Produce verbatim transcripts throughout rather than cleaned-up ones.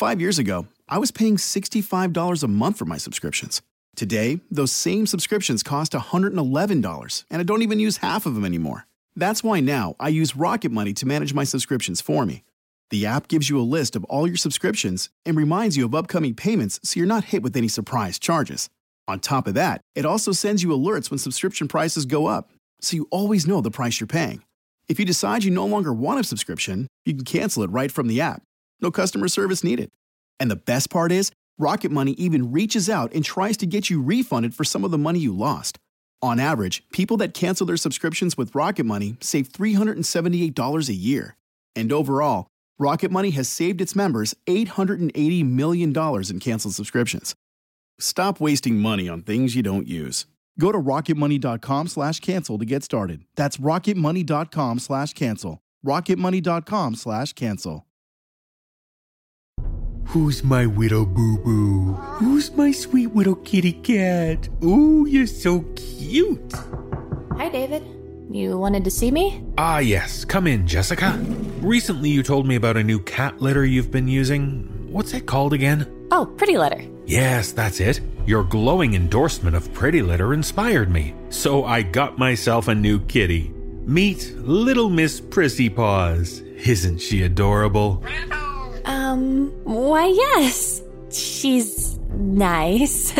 Five years ago, I was paying sixty-five dollars a month for my subscriptions. Today, those same subscriptions cost one hundred eleven dollars, and I don't even use half of them anymore. That's why now I use Rocket Money to manage my subscriptions for me. The app gives you a list of all your subscriptions and reminds you of upcoming payments so you're not hit with any surprise charges. On top of that, it also sends you alerts when subscription prices go up, so you always know the price you're paying. If you decide you no longer want a subscription, you can cancel it right from the app. No customer service needed. And the best part is, Rocket Money even reaches out and tries to get you refunded for some of the money you lost. On average, people that cancel their subscriptions with Rocket Money save three hundred seventy-eight dollars a year. And overall, Rocket Money has saved its members eight hundred eighty million dollars in canceled subscriptions. Stop wasting money on things you don't use. Go to rocketmoney.com slash cancel to get started. That's rocketmoney.com slash cancel. rocketmoney.com slash cancel. Who's my little boo-boo? Who's my sweet little kitty cat? Ooh, you're so cute. Hi, David. You wanted to see me? Ah, yes. Come in, Jessica. Recently you told me about a new cat litter you've been using. What's it called again? Oh, Pretty Litter. Yes, that's it. Your glowing endorsement of Pretty Litter inspired me. So I got myself a new kitty. Meet Little Miss Prissy Paws. Isn't she adorable? Um, why yes. She's nice.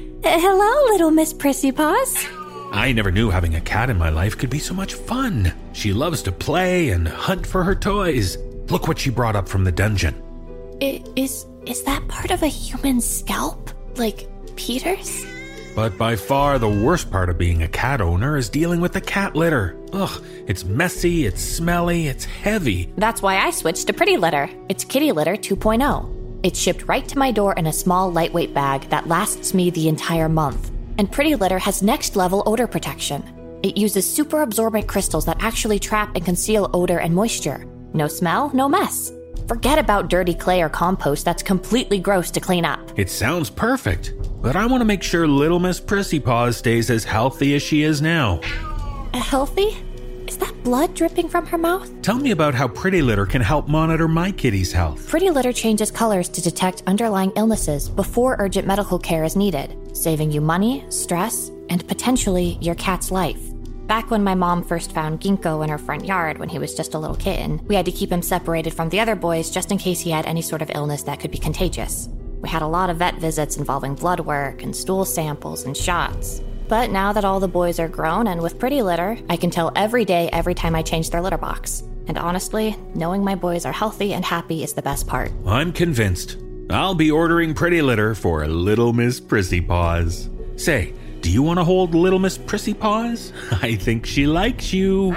Hello, Little Miss Prissy Paws. I never knew having a cat in my life could be so much fun. She loves to play and hunt for her toys. Look what she brought up from the dungeon. I, is, is that part of a human scalp? Like Peter's? But by far the worst part of being a cat owner is dealing with the cat litter. Ugh, it's messy, it's smelly, it's heavy. That's why I switched to Pretty Litter. It's Kitty Litter two point oh. It's shipped right to my door in a small, lightweight bag that lasts me the entire month. And Pretty Litter has next-level odor protection. It uses super absorbent crystals that actually trap and conceal odor and moisture. No smell, no mess. Forget about dirty clay or compost that's completely gross to clean up. It sounds perfect, but I want to make sure Little Miss Prissy Paws stays as healthy as she is now. Healthy? Is that blood dripping from her mouth? Tell me about how Pretty Litter can help monitor my kitty's health. Pretty Litter changes colors to detect underlying illnesses before urgent medical care is needed, saving you money, stress, and potentially your cat's life. Back when my mom first found Ginkgo in her front yard when he was just a little kitten, we had to keep him separated from the other boys just in case he had any sort of illness that could be contagious. We had a lot of vet visits involving blood work and stool samples and shots. But now that all the boys are grown and with Pretty Litter, I can tell every day every time I change their litter box. And honestly, knowing my boys are healthy and happy is the best part. I'm convinced. I'll be ordering Pretty Litter for Little Miss Prissy Paws. Say, do you want to hold Little Miss Prissy Paws? I think she likes you.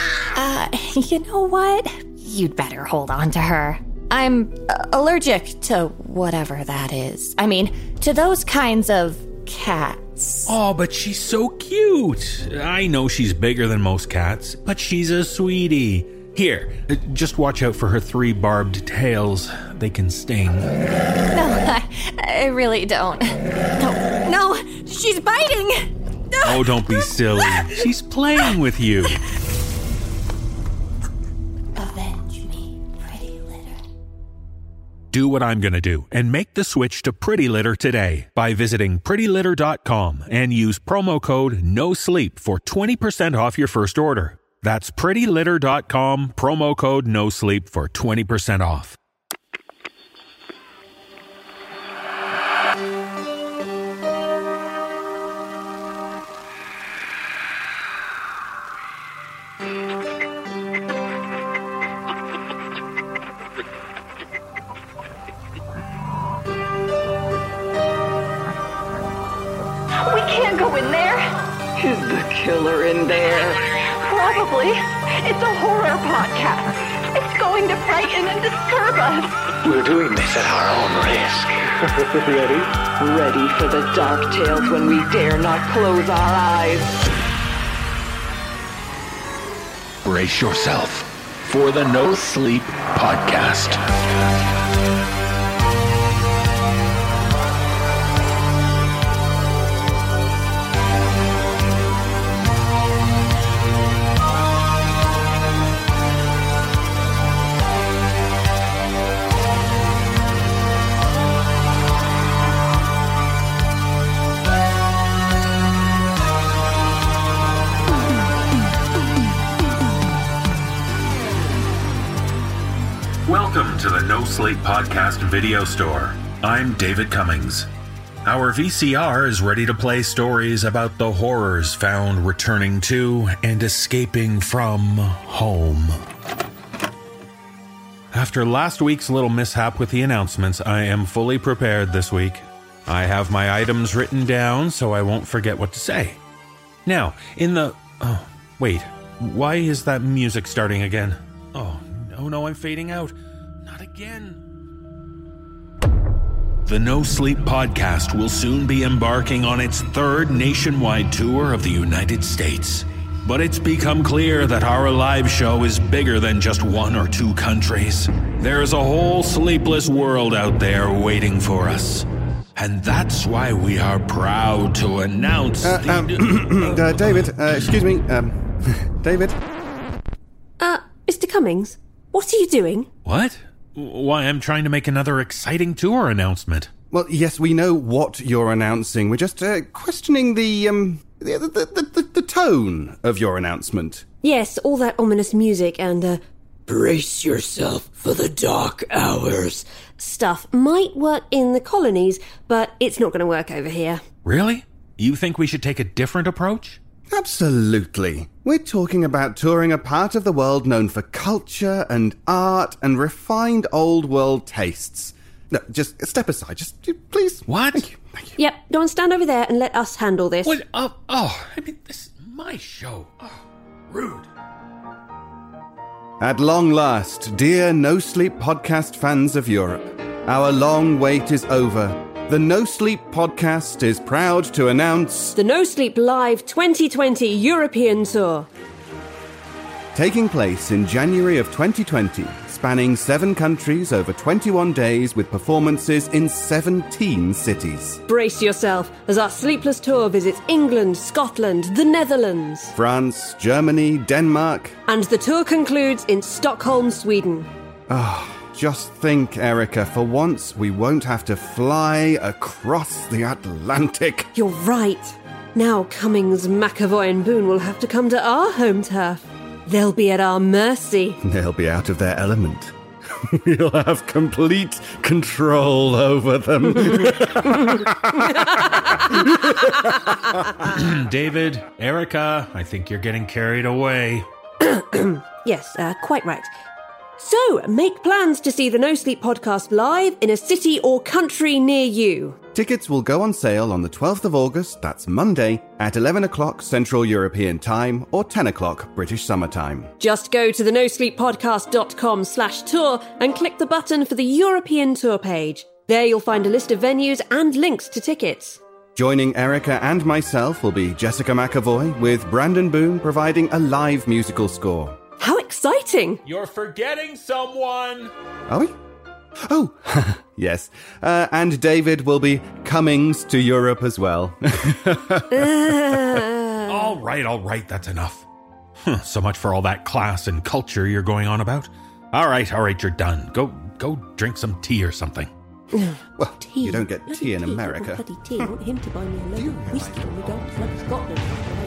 Uh, you know what? You'd better hold on to her. I'm uh, allergic to whatever that is. I mean, to those kinds of cats. Oh, but she's so cute. I know she's bigger than most cats, but she's a sweetie. Here, just watch out for her three barbed tails. They can sting. No, I, I really don't. No, no, she's biting. Oh, don't be silly. She's playing with you. Avenge me, Pretty Litter. Do what I'm going to do and make the switch to Pretty Litter today by visiting pretty litter dot com and use promo code NOSLEEP for twenty percent off your first order. That's pretty litter dot com, promo code NOSLEEP for twenty percent off. We can't go in there. Is the killer in there? Probably. It's a horror podcast. It's going to frighten and disturb us. We're doing this at our own risk. Ready? Ready for the dark tales when we dare not close our eyes. Brace yourself for the No Sleep Podcast. Sleep Podcast video store. I'm David Cummings. Our V C R is ready to play stories about the horrors found returning to and escaping from home. After last week's little mishap with the announcements, I am fully prepared this week. I have my items written down so I won't forget what to say. Now, in the... Oh, wait. Why is that music starting again? Oh, no, no, I'm fading out. Not again. The No Sleep Podcast will soon be embarking on its third nationwide tour of the United States. But it's become clear that our live show is bigger than just one or two countries. There's a whole sleepless world out there waiting for us. And that's why we are proud to announce... Uh, the... um, uh, David, uh, excuse me, um, David? Uh, Mister Cummings, what are you doing? What? Why, I'm trying to make another exciting tour announcement. Well, yes, we know what you're announcing. We're just uh, questioning the, um, the, the, the, the, the tone of your announcement. Yes, all that ominous music and, uh, brace yourself for the dark hours stuff might work in the colonies, but it's not going to work over here. Really? You think we should take a different approach? Absolutely. We're talking about touring a part of the world known for culture and art and refined old world tastes. No, just step aside. Just, please. What? Thank you. Thank you. Yep, go and stand over there and let us handle this. What? Oh, oh, I mean, this is my show. Oh, rude. At long last, dear No Sleep Podcast fans of Europe, our long wait is over. The No Sleep Podcast is proud to announce... the No Sleep Live twenty twenty European Tour. Taking place in January of twenty twenty, spanning seven countries over twenty-one days with performances in seventeen cities. Brace yourself as our sleepless tour visits England, Scotland, the Netherlands, France, Germany, Denmark... and the tour concludes in Stockholm, Sweden. Ah, oh, just think, Erica, for once we won't have to fly across the Atlantic. You're right. Now Cummings, McAvoy and Boone will have to come to our home turf. They'll be at our mercy. They'll be out of their element. We'll have complete control over them. David, Erica, I think you're getting carried away. Yes, uh, quite right. So, make plans to see the No Sleep Podcast live in a city or country near you. Tickets will go on sale on the twelfth of August, that's Monday, at eleven o'clock Central European Time or ten o'clock British Summer Time. Just go to the no sleep podcast dot com slash tour and click the button for the European Tour page. There you'll find a list of venues and links to tickets. Joining Erica and myself will be Jessica McAvoy, with Brandon Boone providing a live musical score. How exciting! You're forgetting someone! Are we? Oh, yes. Uh, and David will be Cummings to Europe as well. uh... All right, all right, that's enough. So much for all that class and culture you're going on about. All right, all right, you're done. Go go drink some tea or something. Well, tea. You don't get bloody tea in tea. America. Bloody tea. I want him to buy me a load of whiskey when we go to bloody Scotland.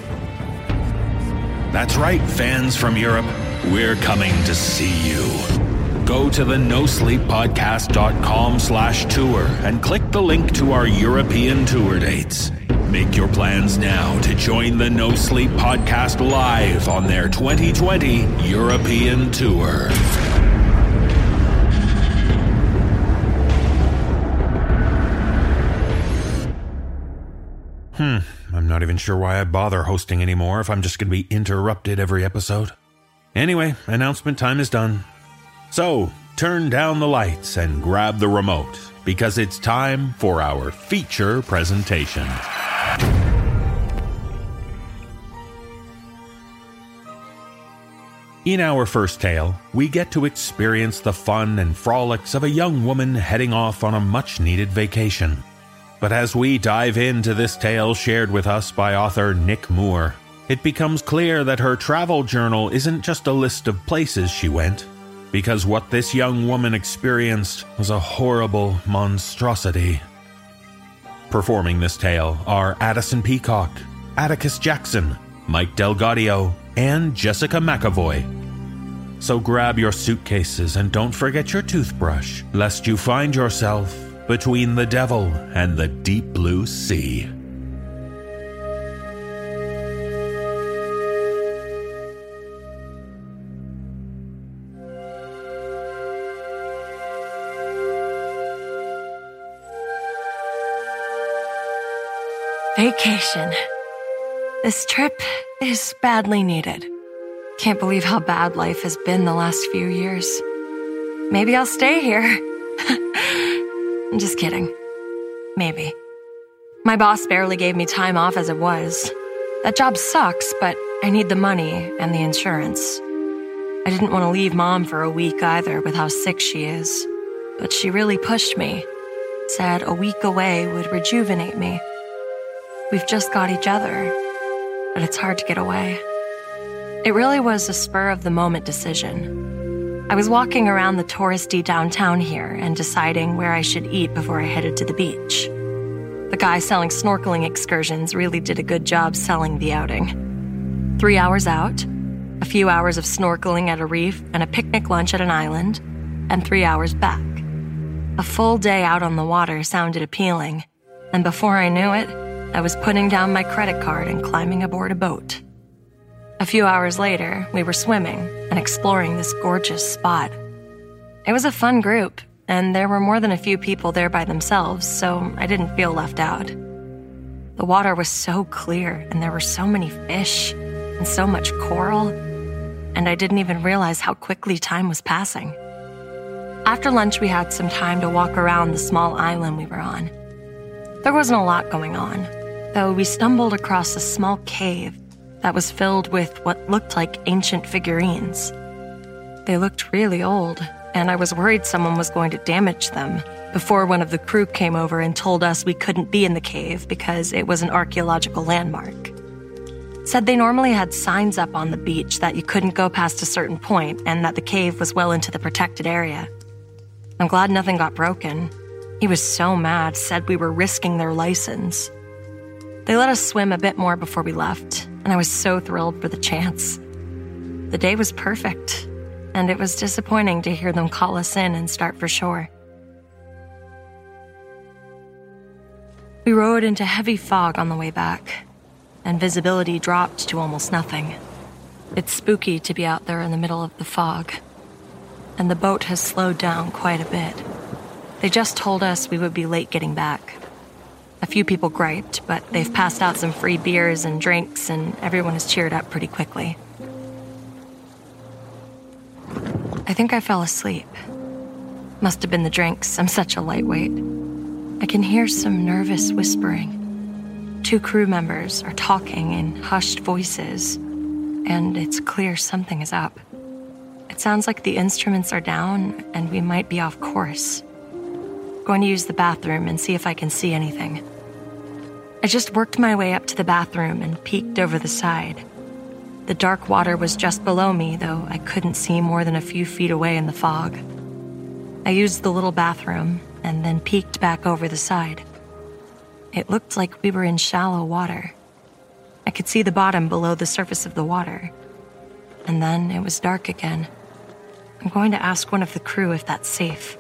That's right, fans from Europe. We're coming to see you. Go to the no sleep podcast dot com slash tour and click the link to our European tour dates. Make your plans now to join the No Sleep Podcast live on their twenty twenty European tour. Hmm, I'm not even sure why I bother hosting anymore if I'm just going to be interrupted every episode. Anyway, announcement time is done. So, turn down the lights and grab the remote, because it's time for our feature presentation. In our first tale, we get to experience the fun and frolics of a young woman heading off on a much-needed vacation. But as we dive into this tale shared with us by author Nick Moore, it becomes clear that her travel journal isn't just a list of places she went, because what this young woman experienced was a horrible monstrosity. Performing this tale are Addison Peacock, Atticus Jackson, Mike Delgadio, and Jessica McAvoy. So grab your suitcases and don't forget your toothbrush, lest you find yourself between the devil and the deep blue sea. Vacation. This trip is badly needed. Can't believe how bad life has been the last few years. Maybe I'll stay here. I'm just kidding. Maybe. My boss barely gave me time off as it was. That job sucks, but I need the money and the insurance. I didn't want to leave Mom for a week either with how sick she is. But she really pushed me. Said a week away would rejuvenate me. We've just got each other, but it's hard to get away. It really was a spur-of-the-moment decision. I was walking around the touristy downtown here and deciding where I should eat before I headed to the beach. The guy selling snorkeling excursions really did a good job selling the outing. Three hours out, a few hours of snorkeling at a reef and a picnic lunch at an island, and three hours back. A full day out on the water sounded appealing, and before I knew it, I was putting down my credit card and climbing aboard a boat. A few hours later, we were swimming and exploring this gorgeous spot. It was a fun group, and there were more than a few people there by themselves, so I didn't feel left out. The water was so clear, and there were so many fish and so much coral, and I didn't even realize how quickly time was passing. After lunch, we had some time to walk around the small island we were on. There wasn't a lot going on, though we stumbled across a small cave that was filled with what looked like ancient figurines. They looked really old, and I was worried someone was going to damage them before one of the crew came over and told us we couldn't be in the cave because it was an archaeological landmark. Said they normally had signs up on the beach that you couldn't go past a certain point and that the cave was well into the protected area. I'm glad nothing got broken. He was so mad, said we were risking their license. They let us swim a bit more before we left, and I was so thrilled for the chance. The day was perfect, and it was disappointing to hear them call us in and start for shore. We rode into heavy fog on the way back, and visibility dropped to almost nothing. It's spooky to be out there in the middle of the fog, and the boat has slowed down quite a bit. They just told us we would be late getting back. A few people griped, but they've passed out some free beers and drinks, and everyone has cheered up pretty quickly. I think I fell asleep. Must have been the drinks. I'm such a lightweight. I can hear some nervous whispering. Two crew members are talking in hushed voices, and it's clear something is up. It sounds like the instruments are down, and we might be off course. Going to use the bathroom and see if I can see anything. I just worked my way up to the bathroom and peeked over the side. The dark water was just below me, though I couldn't see more than a few feet away in the fog. I used the little bathroom and then peeked back over the side. It looked like we were in shallow water. I could see the bottom below the surface of the water. And then it was dark again. I'm going to ask one of the crew if that's safe.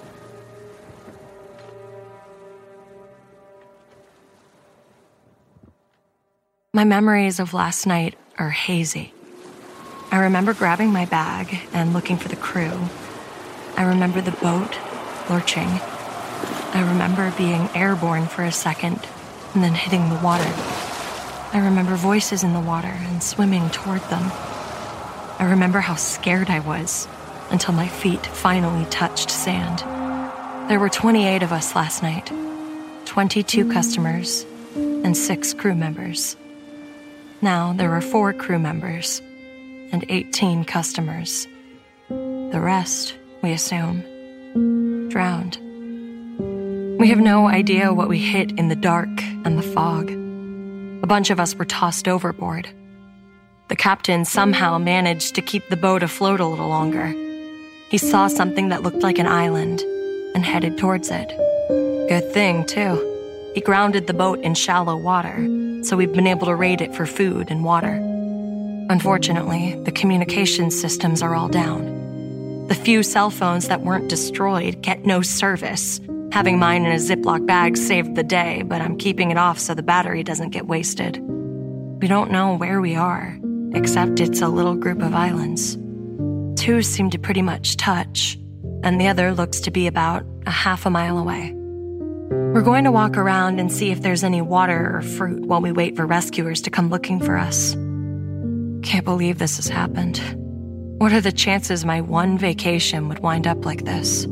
My memories of last night are hazy. I remember grabbing my bag and looking for the crew. I remember the boat lurching. I remember being airborne for a second and then hitting the water. I remember voices in the water and swimming toward them. I remember how scared I was until my feet finally touched sand. There were twenty-eight of us last night, twenty-two customers, and six crew members. Now there are four crew members and eighteen customers. The rest, we assume, drowned. We have no idea what we hit in the dark and the fog. A bunch of us were tossed overboard. The captain somehow managed to keep the boat afloat a little longer. He saw something that looked like an island and headed towards it. Good thing, too. He grounded the boat in shallow water, so we've been able to raid it for food and water. Unfortunately, the communication systems are all down. The few cell phones that weren't destroyed get no service. Having mine in a Ziploc bag saved the day, but I'm keeping it off so the battery doesn't get wasted. We don't know where we are, except it's a little group of islands. Two seem to pretty much touch, and the other looks to be about a half a mile away. We're going to walk around and see if there's any water or fruit while we wait for rescuers to come looking for us. Can't believe this has happened. What are the chances my one vacation would wind up like this?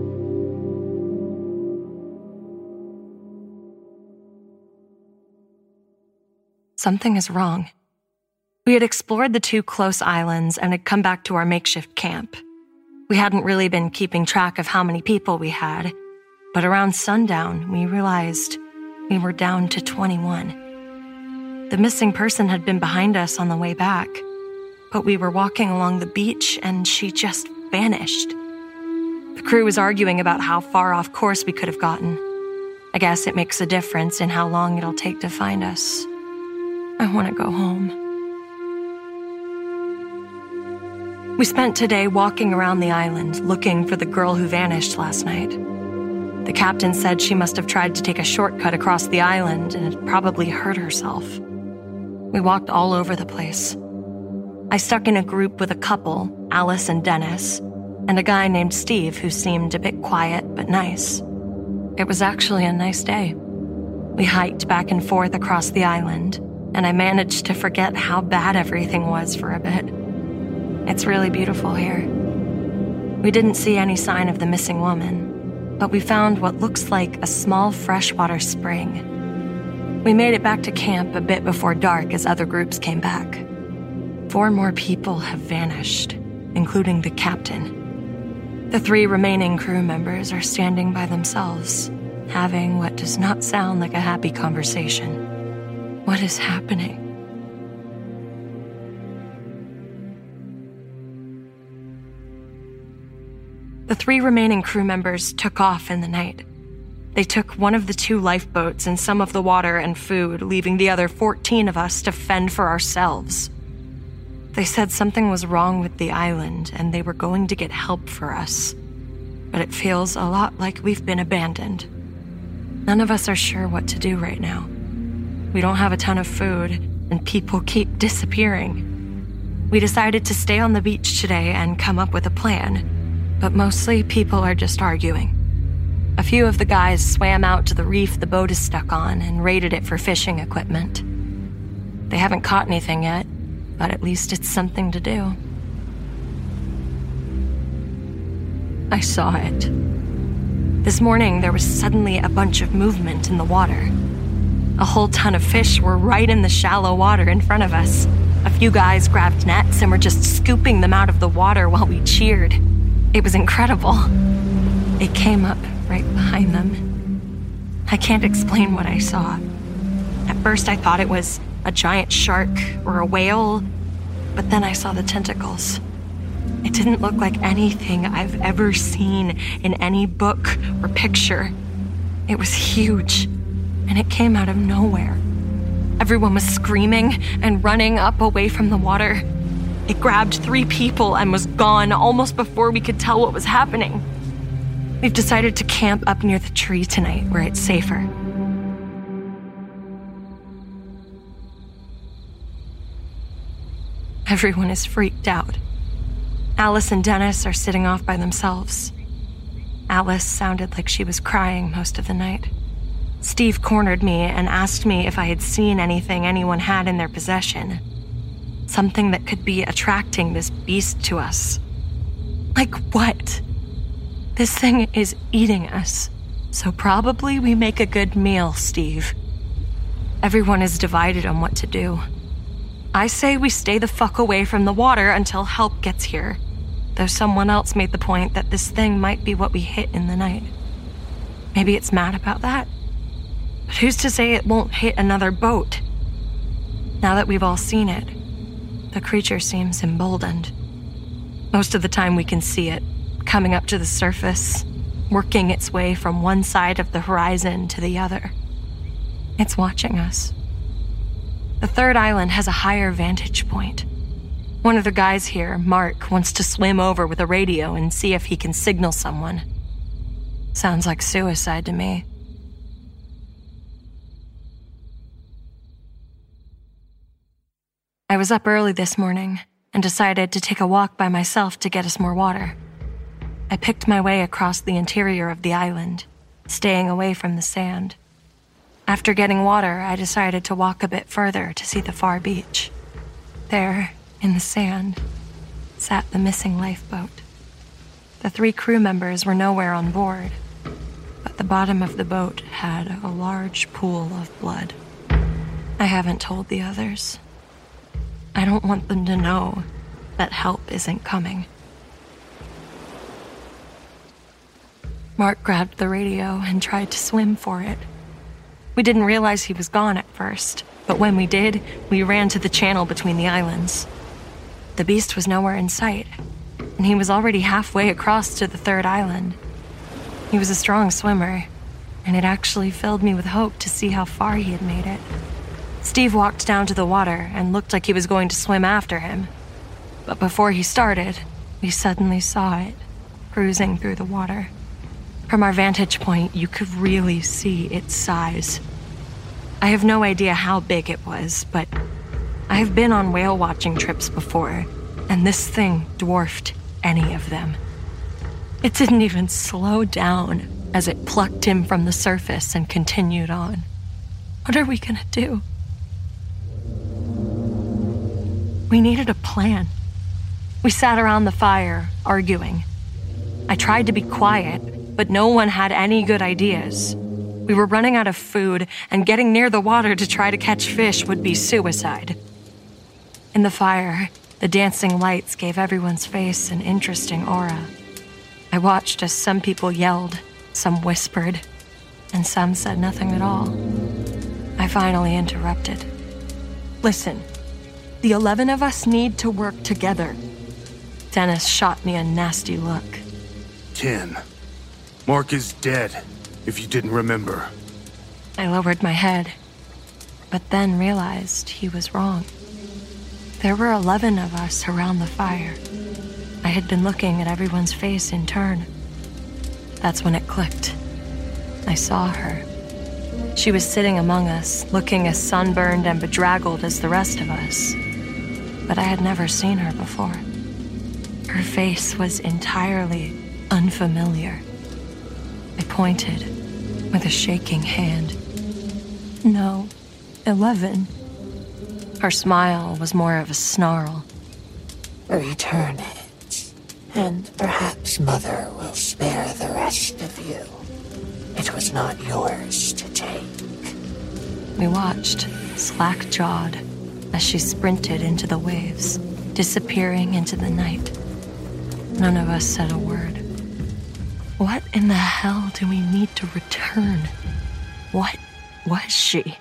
Something is wrong. We had explored the two close islands and had come back to our makeshift camp. We hadn't really been keeping track of how many people we had, but around sundown, we realized we were down to twenty-one. The missing person had been behind us on the way back, but we were walking along the beach and she just vanished. The crew was arguing about how far off course we could have gotten. I guess it makes a difference in how long it'll take to find us. I want to go home. We spent today walking around the island looking for the girl who vanished last night. The captain said she must have tried to take a shortcut across the island and had probably hurt herself. We walked all over the place. I stuck in a group with a couple, Alice and Dennis, and a guy named Steve who seemed a bit quiet but nice. It was actually a nice day. We hiked back and forth across the island, and I managed to forget how bad everything was for a bit. It's really beautiful here. We didn't see any sign of the missing woman, but we found what looks like a small freshwater spring. We made it back to camp a bit before dark as other groups came back. Four more people have vanished, including the captain. The three remaining crew members are standing by themselves, having what does not sound like a happy conversation. What is happening? The three remaining crew members took off in the night. They took one of the two lifeboats and some of the water and food, leaving the other fourteen of us to fend for ourselves. They said something was wrong with the island and they were going to get help for us. But it feels a lot like we've been abandoned. None of us are sure what to do right now. We don't have a ton of food, and people keep disappearing. We decided to stay on the beach today and come up with a plan, but mostly people are just arguing. A few of the guys swam out to the reef the boat is stuck on and raided it for fishing equipment. They haven't caught anything yet, but at least it's something to do. I saw it. This morning, there was suddenly a bunch of movement in the water. A whole ton of fish were right in the shallow water in front of us. A few guys grabbed nets and were just scooping them out of the water while we cheered. It was incredible. It came up right behind them. I can't explain what I saw. At first, I thought it was a giant shark or a whale, but then I saw the tentacles. It didn't look like anything I've ever seen in any book or picture. It was huge, and it came out of nowhere. Everyone was screaming and running up away from the water. It grabbed three people and was gone almost before we could tell what was happening. We've decided to camp up near the tree tonight where it's safer. Everyone is freaked out. Alice and Dennis are sitting off by themselves. Alice sounded like she was crying most of the night. Steve cornered me and asked me if I had seen anything anyone had in their possession. Something that could be attracting this beast to us. Like what? This thing is eating us, so probably we make a good meal, Steve. Everyone is divided on what to do. I say we stay the fuck away from the water until help gets here, though someone else made the point that this thing might be what we hit in the night. Maybe it's mad about that? But who's to say it won't hit another boat? Now that we've all seen it, the creature seems emboldened. Most of the time we can see it, coming up to the surface, working its way from one side of the horizon to the other. It's watching us. The third island has a higher vantage point. One of the guys here, Mark, wants to swim over with a radio and see if he can signal someone. Sounds like suicide to me. I was up early this morning and decided to take a walk by myself to get us more water. I picked my way across the interior of the island, staying away from the sand. After getting water, I decided to walk a bit further to see the far beach. There, in the sand, sat the missing lifeboat. The three crew members were nowhere on board, but the bottom of the boat had a large pool of blood. I haven't told the others. I don't want them to know that help isn't coming. Mark grabbed the radio and tried to swim for it. We didn't realize he was gone at first, but when we did, we ran to the channel between the islands. The beast was nowhere in sight, and he was already halfway across to the third island. He was a strong swimmer, and it actually filled me with hope to see how far he had made it. Steve walked down to the water and looked like he was going to swim after him. But before he started, we suddenly saw it, cruising through the water. From our vantage point, you could really see its size. I have no idea how big it was, but I have been on whale watching trips before, and this thing dwarfed any of them. It didn't even slow down as it plucked him from the surface and continued on. What are we gonna do? We needed a plan. We sat around the fire, arguing. I tried to be quiet, but no one had any good ideas. We were running out of food, and getting near the water to try to catch fish would be suicide. In the fire, the dancing lights gave everyone's face an interesting aura. I watched as some people yelled, some whispered, and some said nothing at all. I finally interrupted. Listen, the eleven of us need to work together. Dennis shot me a nasty look. Ken, Mark is dead, if you didn't remember. I lowered my head, but then realized he was wrong. There were eleven of us around the fire. I had been looking at everyone's face in turn. That's when it clicked. I saw her. She was sitting among us, looking as sunburned and bedraggled as the rest of us. But I had never seen her before. Her face was entirely unfamiliar. I pointed with a shaking hand. No, eleven. Her smile was more of a snarl. Return it, and perhaps Mother will spare the rest of you. It was not yours to take. We watched, slack-jawed, as she sprinted into the waves, disappearing into the night. None of us said a word. What in the hell do we need to return? What was she?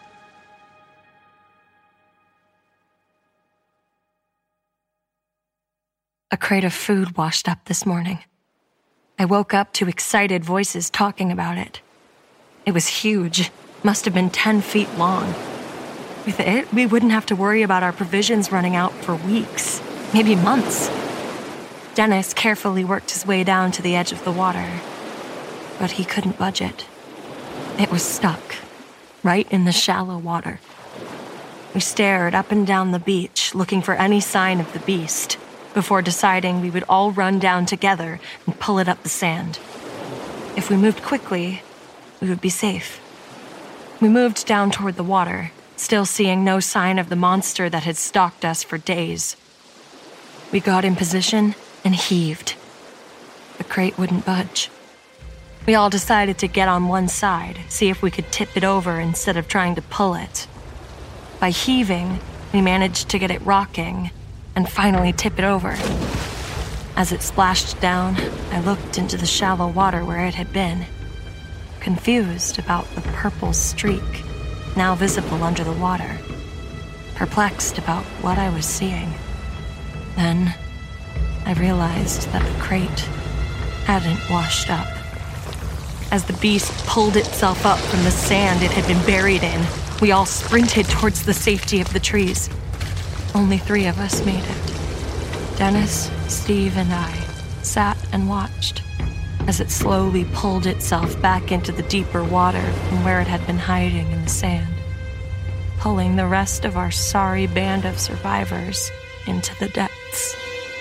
A crate of food washed up this morning. I woke up to excited voices talking about it. It was huge, must have been ten feet long. With it, we wouldn't have to worry about our provisions running out for weeks, maybe months. Dennis carefully worked his way down to the edge of the water, but he couldn't budge it. It was stuck, right in the shallow water. We stared up and down the beach, looking for any sign of the beast, before deciding we would all run down together and pull it up the sand. If we moved quickly, we would be safe. We moved down toward the water, still seeing no sign of the monster that had stalked us for days. We got in position and heaved. The crate wouldn't budge. We all decided to get on one side, see if we could tip it over instead of trying to pull it. By heaving, we managed to get it rocking and finally tip it over. As it splashed down, I looked into the shallow water where it had been, confused about the purple streak now visible under the water, perplexed about what I was seeing. Then I realized that the crate hadn't washed up. As the beast pulled itself up from the sand it had been buried in, we all sprinted towards the safety of the trees. Only three of us made it. Dennis, Steve, and I sat and watched as it slowly pulled itself back into the deeper water from where it had been hiding in the sand, pulling the rest of our sorry band of survivors into the depths.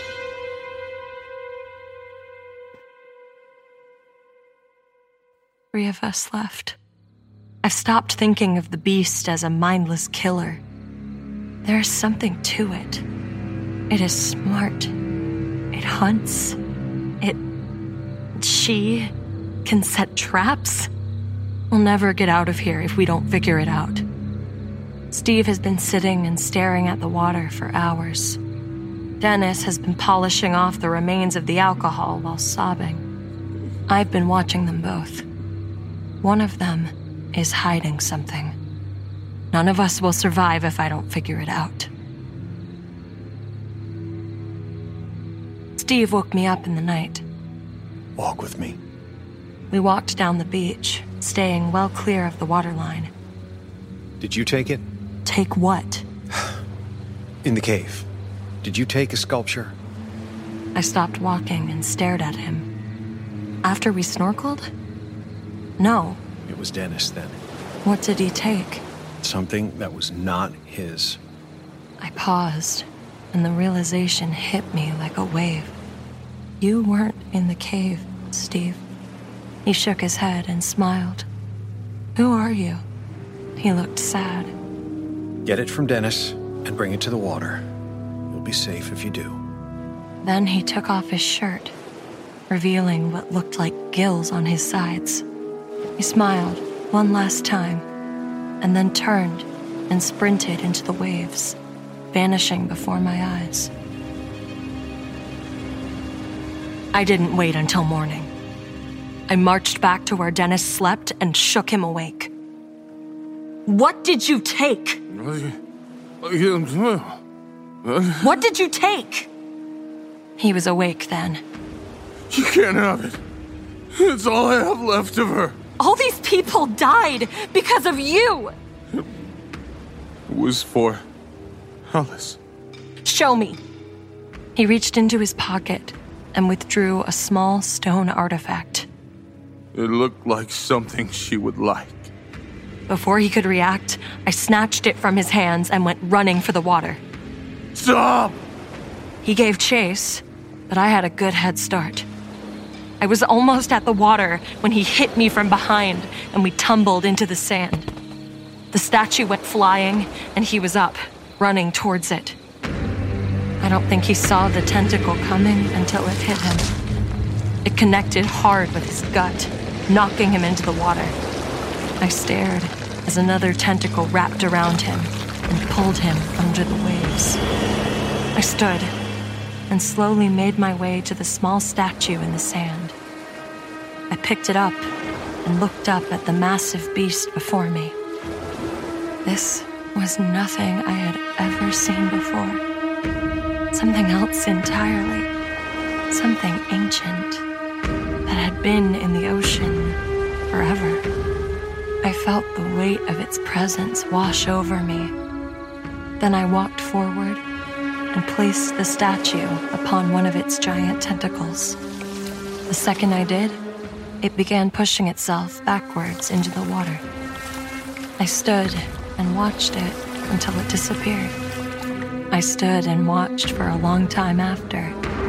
Three of us left. I've stopped thinking of the beast as a mindless killer. There's something to it. It is smart. It hunts. It... She can set traps. We'll never get out of here if we don't figure it out. Steve has been sitting and staring at the water for hours. Dennis has been polishing off the remains of the alcohol while sobbing. I've been watching them both. One of them is hiding something. None of us will survive if I don't figure it out. Steve woke me up in the night. Walk with me. We walked down the beach, staying well clear of the waterline. Did you take it? Take what? In the cave. Did you take a sculpture? I stopped walking and stared at him. After we snorkeled? No. It was Dennis then. What did he take? Something that was not his. I paused, and the realization hit me like a wave. You weren't in the cave, Steve. He shook his head and smiled. Who are you? He looked sad. Get it from Dennis and bring it to the water. You'll be safe if you do. Then he took off his shirt, revealing what looked like gills on his sides. He smiled one last time, and then turned and sprinted into the waves, vanishing before my eyes. I didn't wait until morning. I marched back to where Dennis slept and shook him awake. What did you take? What did you take? He was awake then. You can't have it. It's all I have left of her. All these people died because of you. It was for Alice. Show me. He reached into his pocket and withdrew a small stone artifact. It looked like something she would like. Before he could react, I snatched it from his hands and went running for the water. Stop! He gave chase, but I had a good head start. I was almost at the water when he hit me from behind and we tumbled into the sand. The statue went flying and he was up, running towards it. I don't think he saw the tentacle coming until it hit him. It connected hard with his gut, knocking him into the water. I stared as another tentacle wrapped around him and pulled him under the waves. I stood and slowly made my way to the small statue in the sand. I picked it up and looked up at the massive beast before me. This was nothing I had ever seen before. Something else entirely. Something ancient that had been in the ocean forever. I felt the weight of its presence wash over me. Then I walked forward and placed the statue upon one of its giant tentacles. The second I did, it began pushing itself backwards into the water. I stood and watched it until it disappeared. I stood and watched for a long time after.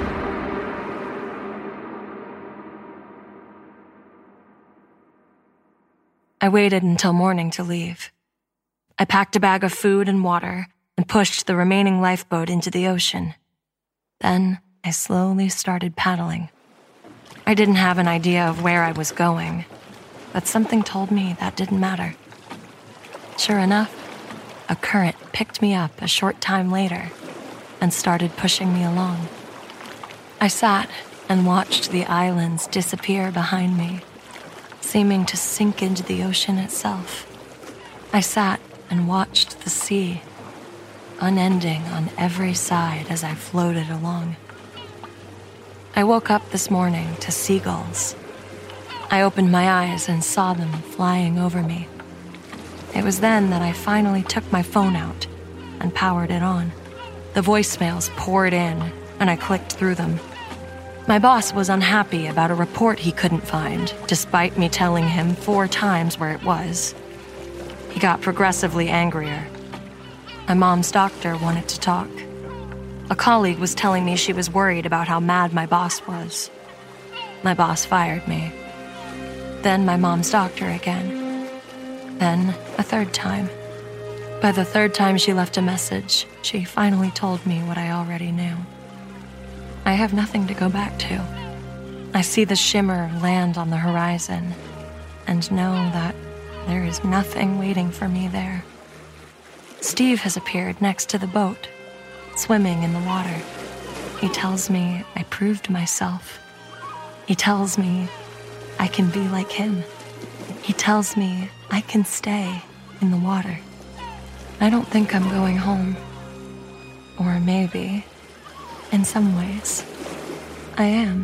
I waited until morning to leave. I packed a bag of food and water and pushed the remaining lifeboat into the ocean. Then I slowly started paddling. I didn't have an idea of where I was going, but something told me that didn't matter. Sure enough, a current picked me up a short time later and started pushing me along. I sat and watched the islands disappear behind me, seeming to sink into the ocean itself. I sat and watched the sea, unending on every side as I floated along. I woke up this morning to seagulls. I opened my eyes and saw them flying over me. It was then that I finally took my phone out and powered it on. The voicemails poured in, and I clicked through them. My boss was unhappy about a report he couldn't find, despite me telling him four times where it was. He got progressively angrier. My mom's doctor wanted to talk. A colleague was telling me she was worried about how mad my boss was. My boss fired me. Then my mom's doctor again. Then a third time. By the third time she left a message, she finally told me what I already knew. I have nothing to go back to. I see the shimmer land on the horizon and know that there is nothing waiting for me there. Steve has appeared next to the boat, swimming in the water. He tells me I proved myself. He tells me I can be like him. He tells me I can stay in the water. I don't think I'm going home. Or maybe, in some ways, I am.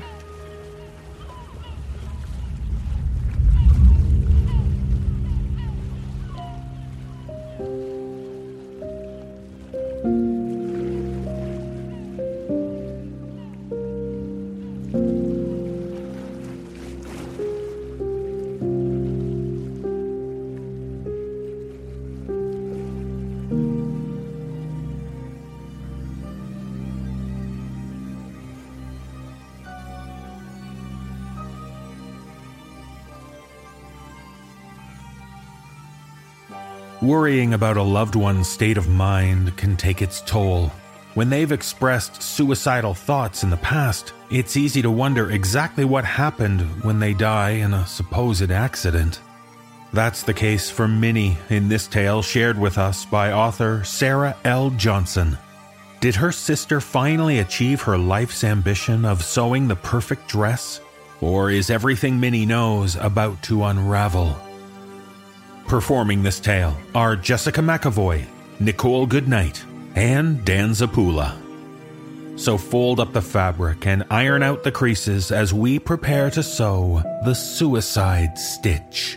Worrying about a loved one's state of mind can take its toll. When they've expressed suicidal thoughts in the past, it's easy to wonder exactly what happened when they die in a supposed accident. That's the case for Minnie in this tale shared with us by author Sarah L. Johnson. Did her sister finally achieve her life's ambition of sewing the perfect dress? Or is everything Minnie knows about to unravel? Performing this tale are Jessica McAvoy, Nicole Goodnight, and Dan Zapula. So fold up the fabric and iron out the creases as we prepare to sew the Suicide Stitch.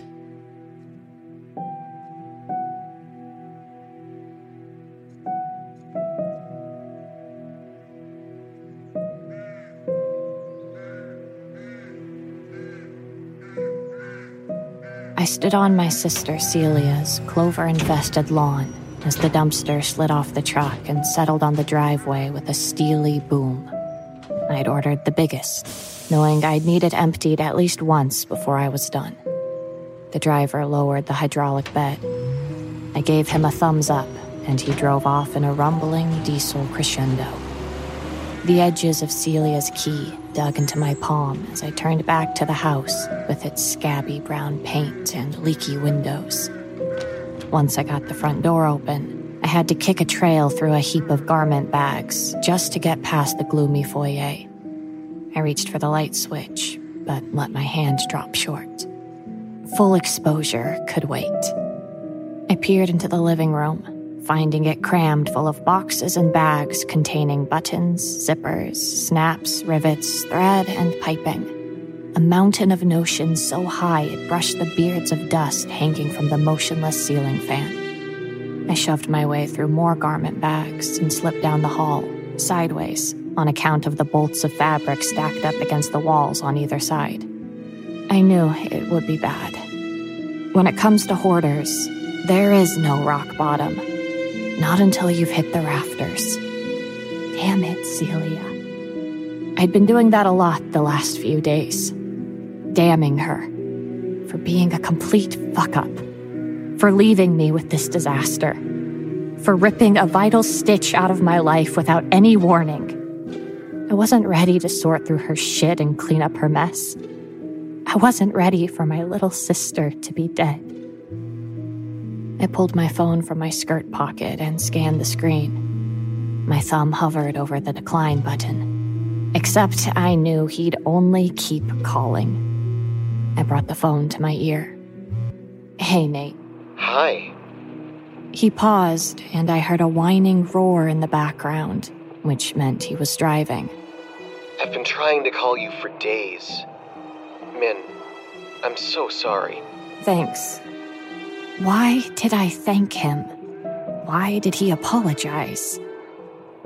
I stood on my sister Celia's clover-infested lawn as the dumpster slid off the truck and settled on the driveway with a steely boom. I'd ordered the biggest, knowing I'd need it emptied at least once before I was done. The driver lowered the hydraulic bed. I gave him a thumbs up, and he drove off in a rumbling diesel crescendo. The edges of Celia's key dug into my palm as I turned back to the house with its scabby brown paint and leaky windows. Once I got the front door open, I had to kick a trail through a heap of garment bags just to get past the gloomy foyer. I reached for the light switch, but let my hand drop short. Full exposure could wait. I peered into the living room, finding it crammed full of boxes and bags containing buttons, zippers, snaps, rivets, thread, and piping. A mountain of notions so high it brushed the beards of dust hanging from the motionless ceiling fan. I shoved my way through more garment bags and slipped down the hall, sideways, on account of the bolts of fabric stacked up against the walls on either side. I knew it would be bad. When it comes to hoarders, there is no rock bottom. Not until you've hit the rafters. Damn it, Celia. I'd been doing that a lot the last few days. Damning her. For being a complete fuck-up. For leaving me with this disaster. For ripping a vital stitch out of my life without any warning. I wasn't ready to sort through her shit and clean up her mess. I wasn't ready for my little sister to be dead. I pulled my phone from my skirt pocket and scanned the screen. My thumb hovered over the decline button. Except I knew he'd only keep calling. I brought the phone to my ear. Hey, Nate. Hi. He paused, and I heard a whining roar in the background, which meant he was driving. I've been trying to call you for days. Min, I'm so sorry. Thanks. Why did I thank him? Why did he apologize?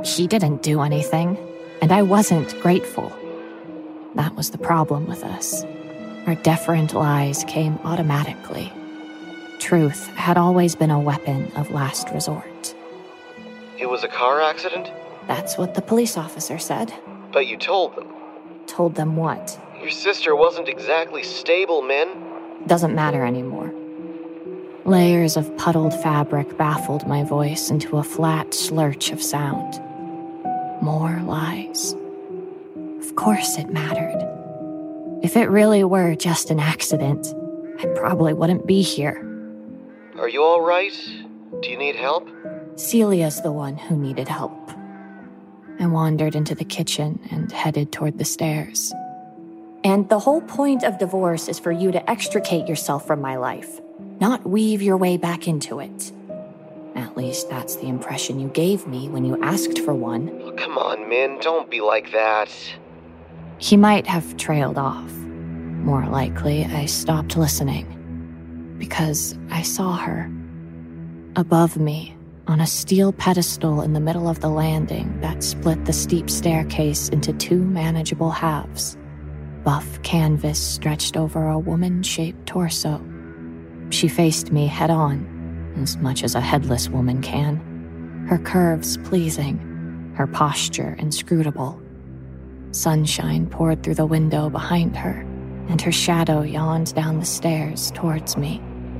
He didn't do anything, and I wasn't grateful. That was the problem with us. Our deferent lies came automatically. Truth had always been a weapon of last resort. It was a car accident? That's what the police officer said. But you told them. Told them what? Your sister wasn't exactly stable, Min. Doesn't matter anymore. Layers of puddled fabric baffled my voice into a flat slurch of sound. More lies. Of course it mattered. If it really were just an accident, I probably wouldn't be here. Are you all right? Do you need help? Celia's the one who needed help. I wandered into the kitchen and headed toward the stairs. And the whole point of divorce is for you to extricate yourself from my life, not weave your way back into it. At least that's the impression you gave me when you asked for one. Oh, come on, Min, don't be like that. He might have trailed off. More likely, I stopped listening. Because I saw her. Above me, on a steel pedestal in the middle of the landing that split the steep staircase into two manageable halves. Buff canvas stretched over a woman-shaped torso. She faced me head-on, as much as a headless woman can. Her curves pleasing, her posture inscrutable. Sunshine poured through the window behind her, and her shadow yawned down the stairs towards me.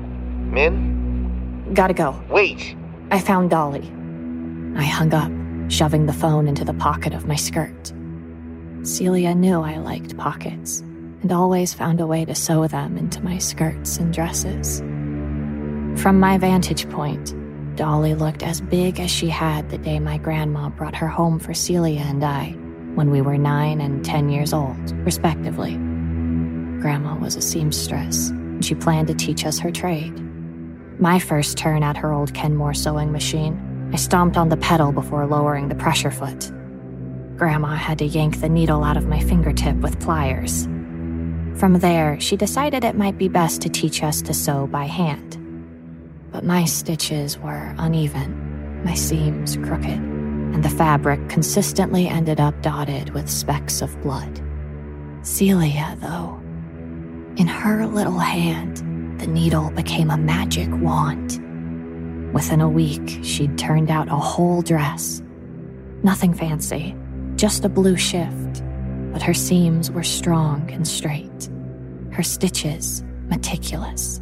Min? Gotta go. Wait! I found Dolly. I hung up, shoving the phone into the pocket of my skirt. Celia knew I liked pockets, and always found a way to sew them into my skirts and dresses. From my vantage point, Dolly looked as big as she had the day my grandma brought her home for Celia and I, when we were nine and ten years old, respectively. Grandma was a seamstress, and she planned to teach us her trade. My first turn at her old Kenmore sewing machine, I stomped on the pedal before lowering the pressure foot. Grandma had to yank the needle out of my fingertip with pliers. From there, she decided it might be best to teach us to sew by hand. But my stitches were uneven, my seams crooked, and the fabric consistently ended up dotted with specks of blood. Celia, though, in her little hand, the needle became a magic wand. Within a week, she'd turned out a whole dress. Nothing fancy, just a blue shift, but her seams were strong and straight, her stitches meticulous.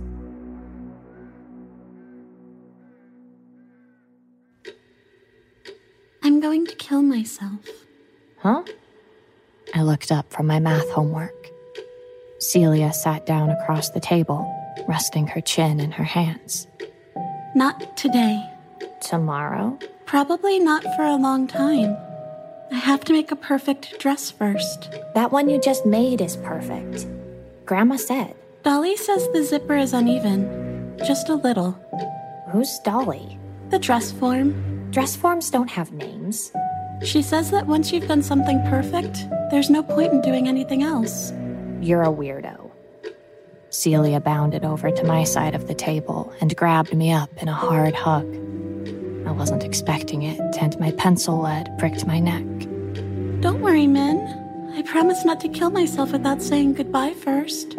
I'm going to kill myself. Huh? I looked up from my math homework. Celia sat down across the table, resting her chin in her hands. Not today. Tomorrow? Probably not for a long time. I have to make a perfect dress first. That one you just made is perfect. Grandma said. Dolly says the zipper is uneven. Just a little. Who's Dolly? The dress form. Dress forms don't have names. She says that once you've done something perfect, there's no point in doing anything else. You're a weirdo. Celia bounded over to my side of the table and grabbed me up in a hard hug. I wasn't expecting it, and my pencil lead pricked my neck. Don't worry, Min. I promise not to kill myself without saying goodbye first.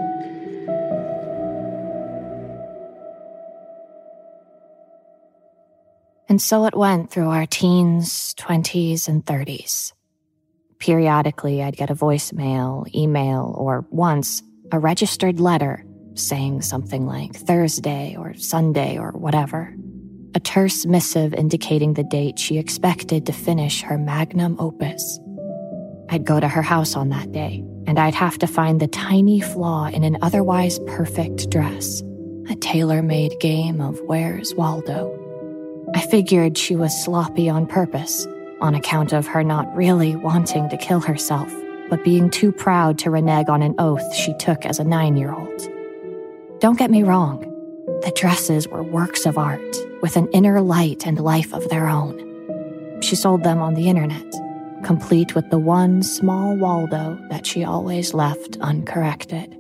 And so it went through our teens, twenties, and thirties. Periodically, I'd get a voicemail, email, or once, a registered letter saying something like Thursday or Sunday or whatever. A terse missive indicating the date she expected to finish her magnum opus. I'd go to her house on that day, and I'd have to find the tiny flaw in an otherwise perfect dress. A tailor-made game of Where's Waldo? I figured she was sloppy on purpose, on account of her not really wanting to kill herself, but being too proud to renege on an oath she took as a nine-year-old. Don't get me wrong, the dresses were works of art, with an inner light and life of their own. She sold them on the internet, complete with the one small Waldo that she always left uncorrected.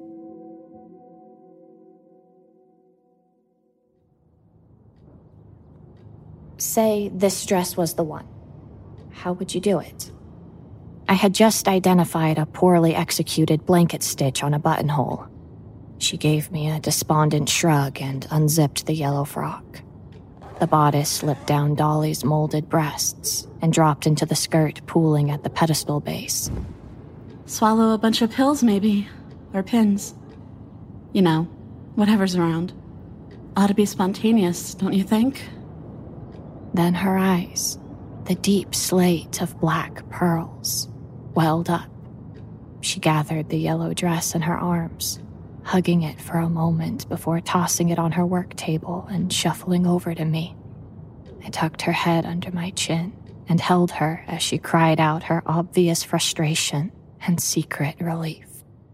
Say this dress was the one. how would you do it? I had just identified a poorly executed blanket stitch on a buttonhole. She gave me a despondent shrug and unzipped the yellow frock. The bodice slipped down Dolly's molded breasts and dropped into the skirt pooling at the pedestal base. Swallow a bunch of pills, maybe. Or pins. You know, whatever's around. Ought to be spontaneous, don't you think? Then her eyes, the deep slate of black pearls, welled up. She gathered the yellow dress in her arms, hugging it for a moment before tossing it on her work table and shuffling over to me. I tucked her head under my chin and held her as she cried out her obvious frustration and secret relief.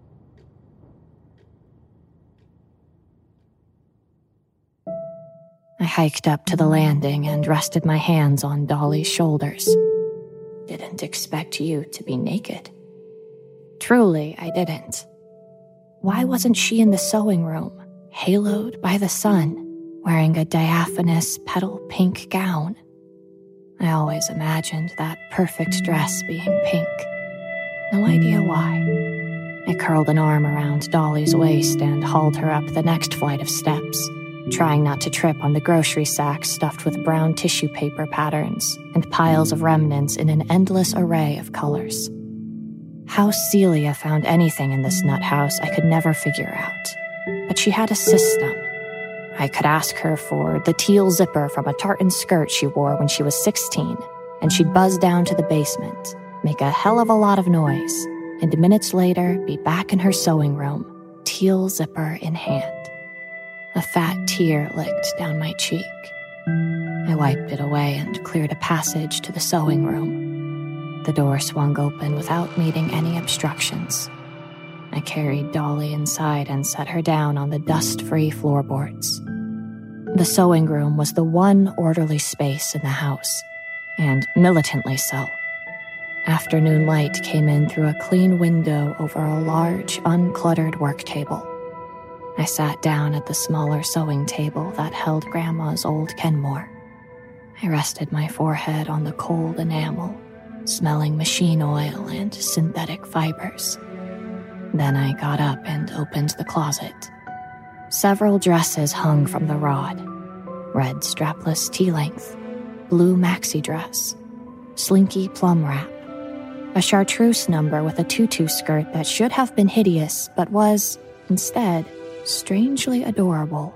I hiked up to the landing and rested my hands on Dolly's shoulders. Didn't expect you to be naked. Truly, I didn't. Why wasn't she in the sewing room, haloed by the sun, wearing a diaphanous petal pink gown? I always imagined that perfect dress being pink. No idea why. I curled an arm around Dolly's waist and hauled her up the next flight of steps, trying not to trip on the grocery sacks stuffed with brown tissue paper patterns and piles of remnants in an endless array of colors. How Celia found anything in this nut house I could never figure out. But she had a system. I could ask her for the teal zipper from a tartan skirt she wore when she was sixteen, and she'd buzz down to the basement, make a hell of a lot of noise, and minutes later be back in her sewing room, teal zipper in hand. A fat tear licked down my cheek. I wiped it away and cleared a passage to the sewing room. The door swung open without meeting any obstructions. I carried Dolly inside and set her down on the dust-free floorboards. The sewing room was the one orderly space in the house, and militantly so. Afternoon light came in through a clean window over a large, uncluttered work table. I sat down at the smaller sewing table that held Grandma's old Kenmore. I rested my forehead on the cold enamel, smelling machine oil and synthetic fibers. Then I got up and opened the closet. Several dresses hung from the rod. Red strapless tea-length, blue maxi dress, slinky plum wrap, a chartreuse number with a tutu skirt that should have been hideous but was, instead, strangely adorable.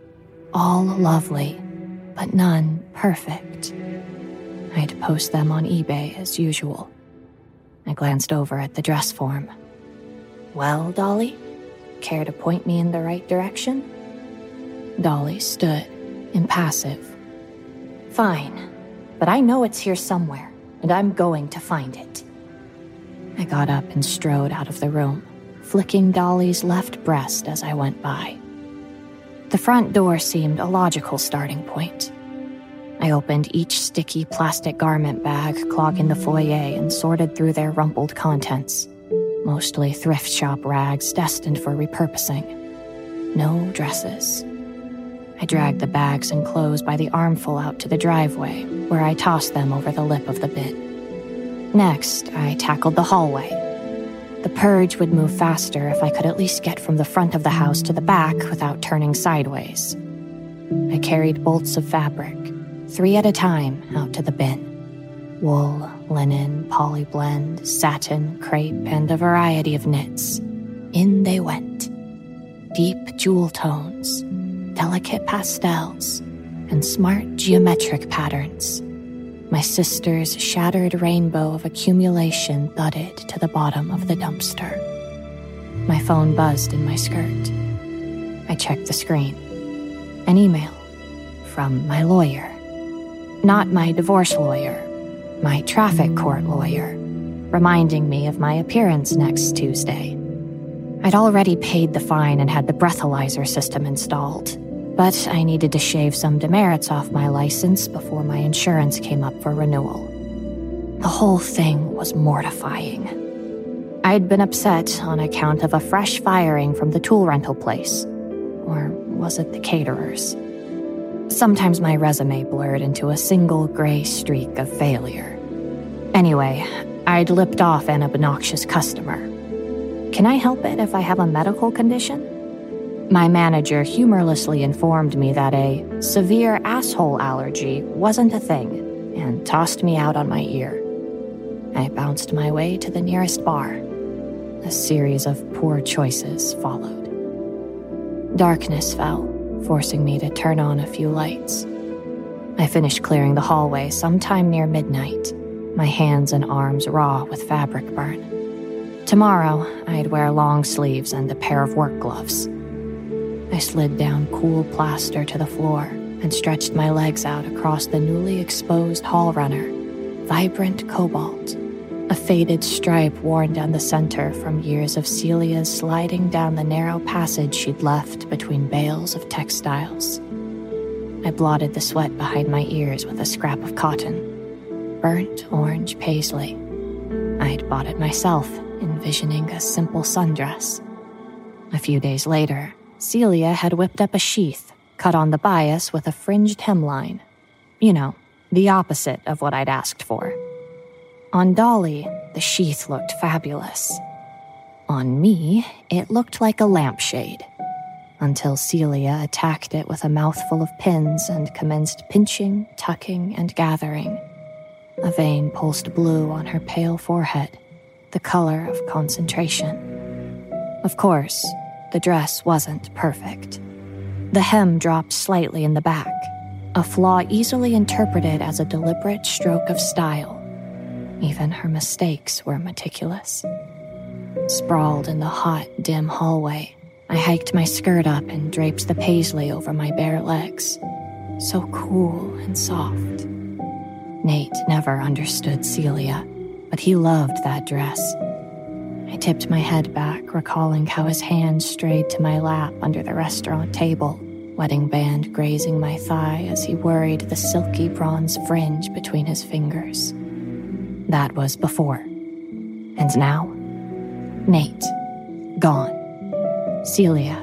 All lovely, but none perfect. I'd post them on eBay as usual. I glanced over at the dress form. Well, Dolly, care to point me in the right direction? Dolly stood, impassive. Fine, but I know it's here somewhere, and I'm going to find it. I got up and strode out of the room, flicking Dolly's left breast as I went by. The front door seemed a logical starting point. I opened each sticky plastic garment bag clogging the foyer and sorted through their rumpled contents, mostly thrift shop rags destined for repurposing. No dresses. I dragged the bags and clothes by the armful out to the driveway, where I tossed them over the lip of the bin. Next, I tackled the hallway. The purge would move faster if I could at least get from the front of the house to the back without turning sideways. I carried bolts of fabric, three at a time, out to the bin. Wool, linen, polyblend, satin, crepe, and a variety of knits. In they went. Deep jewel tones, delicate pastels, and smart geometric patterns. My sister's shattered rainbow of accumulation thudded to the bottom of the dumpster. My phone buzzed in my skirt. I checked the screen. An email from my lawyer. Not my divorce lawyer, my traffic court lawyer, reminding me of my appearance next Tuesday. I'd already paid the fine and had the breathalyzer system installed, but I needed to shave some demerits off my license before my insurance came up for renewal. The whole thing was mortifying. I'd been upset on account of a fresh firing from the tool rental place. Or was it the caterers? Sometimes my resume blurred into a single gray streak of failure. Anyway, I'd lipped off an obnoxious customer. Can I help it if I have a medical condition? My manager humorlessly informed me that a severe asshole allergy wasn't a thing and tossed me out on my ear. I bounced my way to the nearest bar. A series of poor choices followed. Darkness fell, forcing me to turn on a few lights. I finished clearing the hallway sometime near midnight, my hands and arms raw with fabric burn. Tomorrow, I'd wear long sleeves and a pair of work gloves. I slid down cool plaster to the floor and stretched my legs out across the newly exposed hall runner, vibrant cobalt, a faded stripe worn down the center from years of Celia's sliding down the narrow passage she'd left between bales of textiles. I blotted the sweat behind my ears with a scrap of cotton, burnt orange paisley. I'd bought it myself, envisioning a simple sundress. A few days later, Celia had whipped up a sheath, cut on the bias with a fringed hemline. You know, the opposite of what I'd asked for. On Dolly, the sheath looked fabulous. On me, it looked like a lampshade. Until Celia attacked it with a mouthful of pins and commenced pinching, tucking, and gathering. A vein pulsed blue on her pale forehead, the color of concentration. Of course, the dress wasn't perfect. The hem dropped slightly in the back, a flaw easily interpreted as a deliberate stroke of style. Even her mistakes were meticulous. Sprawled in the hot, dim hallway, I hiked my skirt up and draped the paisley over my bare legs. So cool and soft. Nate never understood Celia, but he loved that dress. I tipped my head back, recalling how his hand strayed to my lap under the restaurant table, wedding band grazing my thigh as he worried the silky bronze fringe between his fingers. That was before. And now, Nate, gone. Celia,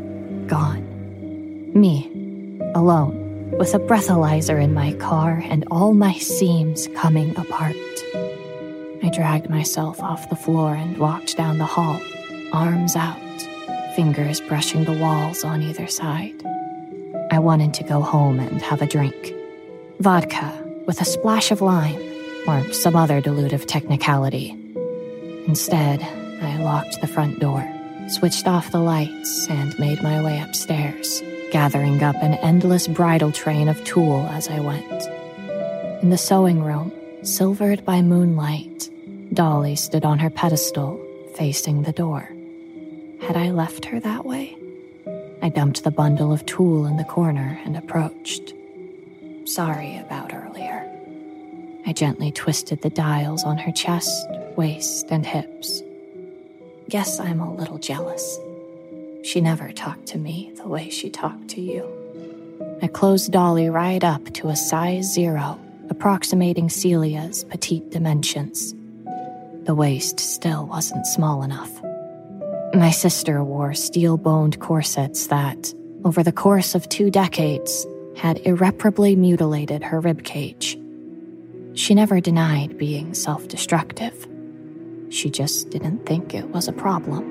gone. Me, alone, with a breathalyzer in my car and all my seams coming apart. I dragged myself off the floor and walked down the hall, arms out, fingers brushing the walls on either side. I wanted to go home and have a drink. Vodka with a splash of lime, or some other dilutive technicality. Instead, I locked the front door, switched off the lights, and made my way upstairs, gathering up an endless bridal train of tulle as I went. In the sewing room, silvered by moonlight, Dolly stood on her pedestal, facing the door. Had I left her that way? I dumped the bundle of tulle in the corner and approached. Sorry about earlier. I gently twisted the dials on her chest, waist, and hips. Guess I'm a little jealous. She never talked to me the way she talked to you. I closed Dolly right up to a size zero, approximating Celia's petite dimensions. The waist still wasn't small enough. My sister wore steel-boned corsets that, over the course of two decades, had irreparably mutilated her ribcage. She never denied being self-destructive. She just didn't think it was a problem.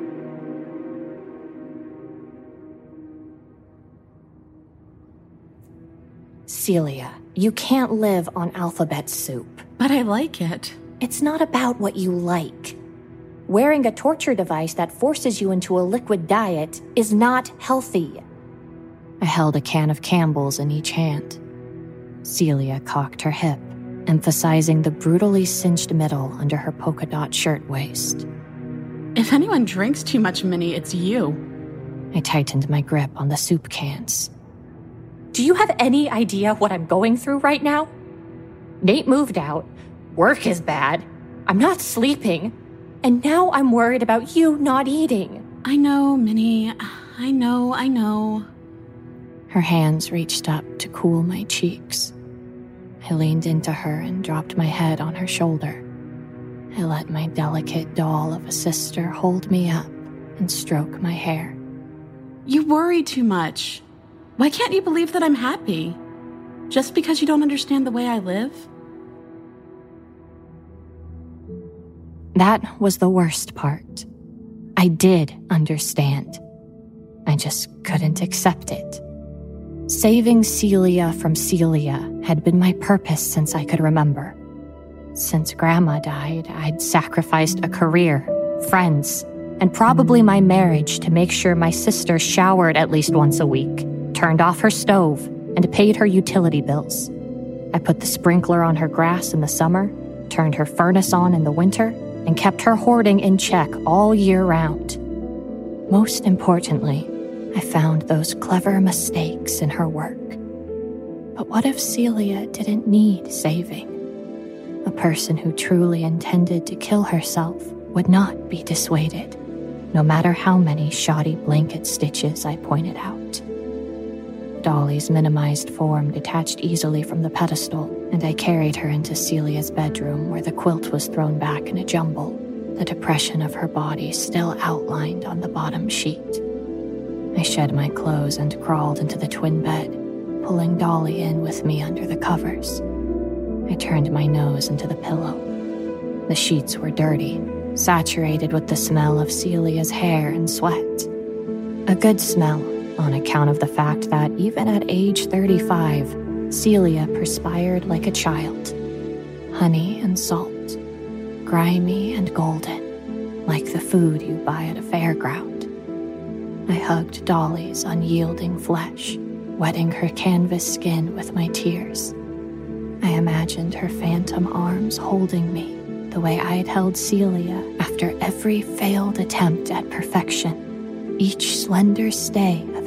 Celia, you can't live on alphabet soup. But I like it. It's not about what you like. Wearing a torture device that forces you into a liquid diet is not healthy. I held a can of Campbell's in each hand. Celia cocked her hip, emphasizing the brutally cinched middle under her polka dot shirtwaist. If anyone drinks too much, Minnie, it's you. I tightened my grip on the soup cans. Do you have any idea what I'm going through right now? Nate moved out. Work is bad. I'm not sleeping. And now I'm worried about you not eating. I know, Minnie. I know, I know. Her hands reached up to cool my cheeks. I leaned into her and dropped my head on her shoulder. I let my delicate doll of a sister hold me up and stroke my hair. You worry too much. Why can't you believe that I'm happy? Just because you don't understand the way I live? That was the worst part. I did understand. I just couldn't accept it. Saving Celia from Celia had been my purpose since I could remember. Since Grandma died, I'd sacrificed a career, friends, and probably my marriage to make sure my sister showered at least once a week, turned off her stove, and paid her utility bills. I put the sprinkler on her grass in the summer, turned her furnace on in the winter, and kept her hoarding in check all year round. Most importantly, I found those clever mistakes in her work. But what if Celia didn't need saving? A person who truly intended to kill herself would not be dissuaded, no matter how many shoddy blanket stitches I pointed out. Dolly's minimized form detached easily from the pedestal, and I carried her into Celia's bedroom where the quilt was thrown back in a jumble, the depression of her body still outlined on the bottom sheet. I shed my clothes and crawled into the twin bed, pulling Dolly in with me under the covers. I turned my nose into the pillow. The sheets were dirty, saturated with the smell of Celia's hair and sweat. A good smell, on account of the fact that even at age thirty-five, Celia perspired like a child. Honey and salt, grimy and golden, like the food you buy at a fairground. I hugged Dolly's unyielding flesh, wetting her canvas skin with my tears. I imagined her phantom arms holding me the way I'd held Celia after every failed attempt at perfection, each slender stay of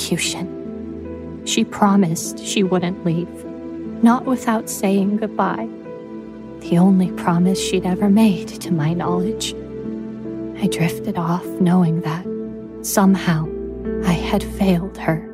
execution. She promised she wouldn't leave, not without saying goodbye. The only promise she'd ever made, to my knowledge. I drifted off knowing that, somehow, I had failed her.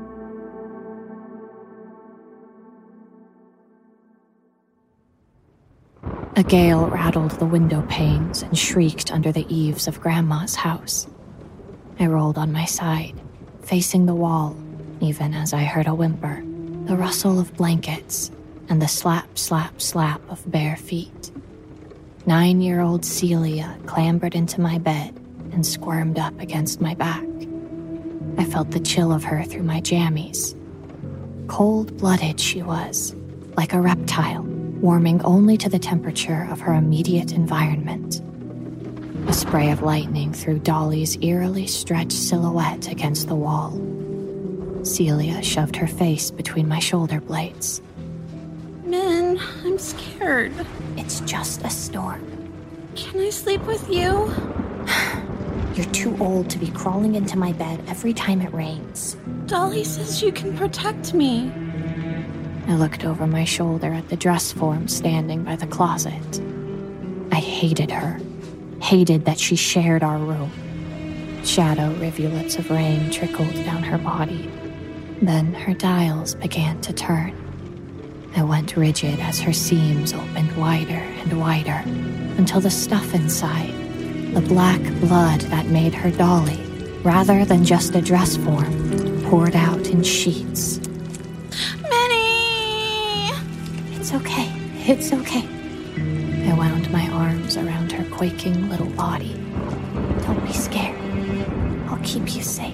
A gale rattled the window panes and shrieked under the eaves of Grandma's house. I rolled on my side, facing the wall, even as I heard a whimper, the rustle of blankets, and the slap, slap, slap of bare feet. Nine-year-old Celia clambered into my bed and squirmed up against my back. I felt the chill of her through my jammies. Cold-blooded she was, like a reptile, warming only to the temperature of her immediate environment. A spray of lightning threw Dolly's eerily stretched silhouette against the wall. Celia shoved her face between my shoulder blades. Min, I'm scared. It's just a storm. Can I sleep with you? You're too old to be crawling into my bed every time it rains. Dolly says you can protect me. I looked over my shoulder at the dress form standing by the closet. I hated her. Hated that she shared our room. Shadow rivulets of rain trickled down her body. Then her dials began to turn. I went rigid as her seams opened wider and wider, until the stuff inside, the black blood that made her Dolly, rather than just a dress form, poured out in sheets. Minnie! It's okay. It's okay. I wound my arms around her quaking little body. Don't be scared. I'll keep you safe.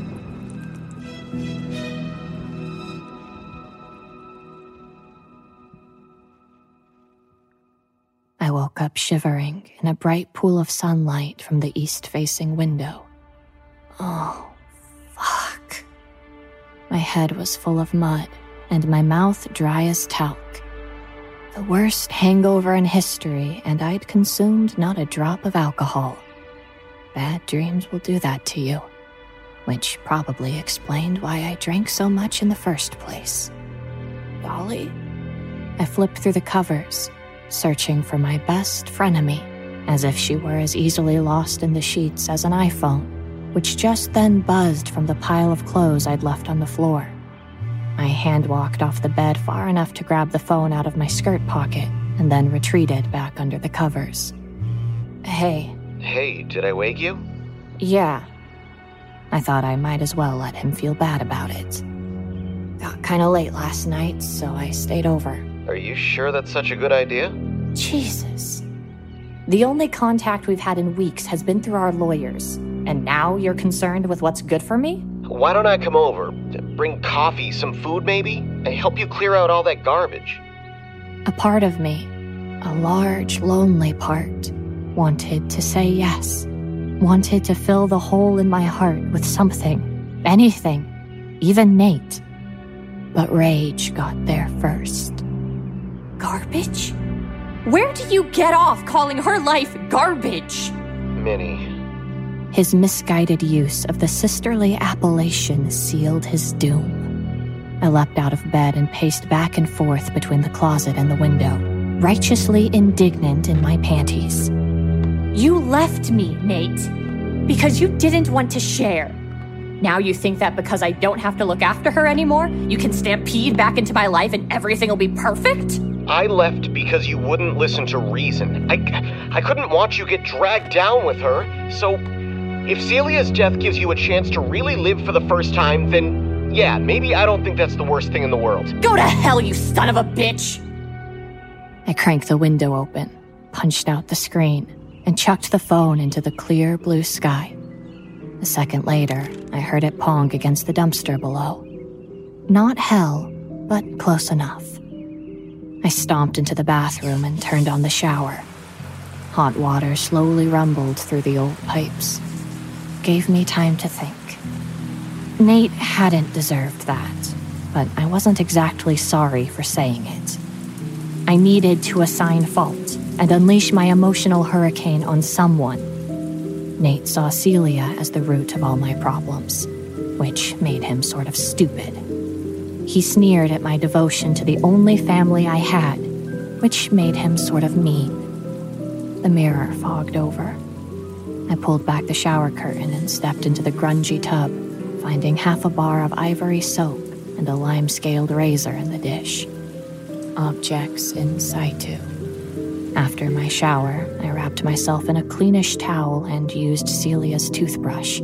I woke up shivering in a bright pool of sunlight from the east-facing window. Oh, fuck. My head was full of mud, and my mouth dry as talc. The worst hangover in history, and I'd consumed not a drop of alcohol. Bad dreams will do that to you, which probably explained why I drank so much in the first place. Dolly? I flipped through the covers, searching for my best frenemy, as if she were as easily lost in the sheets as an iPhone, which just then buzzed from the pile of clothes I'd left on the floor. I hand-walked off the bed far enough to grab the phone out of my skirt pocket, and then retreated back under the covers. Hey. Hey, did I wake you? Yeah. I thought I might as well let him feel bad about it. Got kinda late last night, so I stayed over. Are you sure that's such a good idea? Jesus. The only contact we've had in weeks has been through our lawyers. And now you're concerned with what's good for me? Why don't I come over? Bring coffee, some food maybe? And help you clear out all that garbage. A part of me, a large, lonely part, wanted to say yes. Wanted to fill the hole in my heart with something, anything, even Nate. But rage got there first. Garbage? Where do you get off calling her life garbage? Minnie. His misguided use of the sisterly appellation sealed his doom. I leapt out of bed and paced back and forth between the closet and the window, righteously indignant in my panties. You left me, Nate, because you didn't want to share. Now you think that because I don't have to look after her anymore, you can stampede back into my life and everything will be perfect? I left because you wouldn't listen to reason. I, I couldn't watch you get dragged down with her, so if Celia's death gives you a chance to really live for the first time, then yeah, maybe I don't think that's the worst thing in the world. Go to hell, you son of a bitch! I cranked the window open, punched out the screen, and chucked the phone into the clear blue sky. A second later, I heard it pong against the dumpster below. Not hell, but close enough. I stomped into the bathroom and turned on the shower. Hot water slowly rumbled through the old pipes. Gave me time to think. Nate hadn't deserved that, but I wasn't exactly sorry for saying it. I needed to assign fault and unleash my emotional hurricane on someone. Nate saw Celia as the root of all my problems, which made him sort of stupid. He sneered at my devotion to the only family I had, which made him sort of mean. The mirror fogged over. I pulled back the shower curtain and stepped into the grungy tub, finding half a bar of ivory soap and a lime-scaled razor in the dish. Objects in situ. After my shower, I wrapped myself in a cleanish towel and used Celia's toothbrush.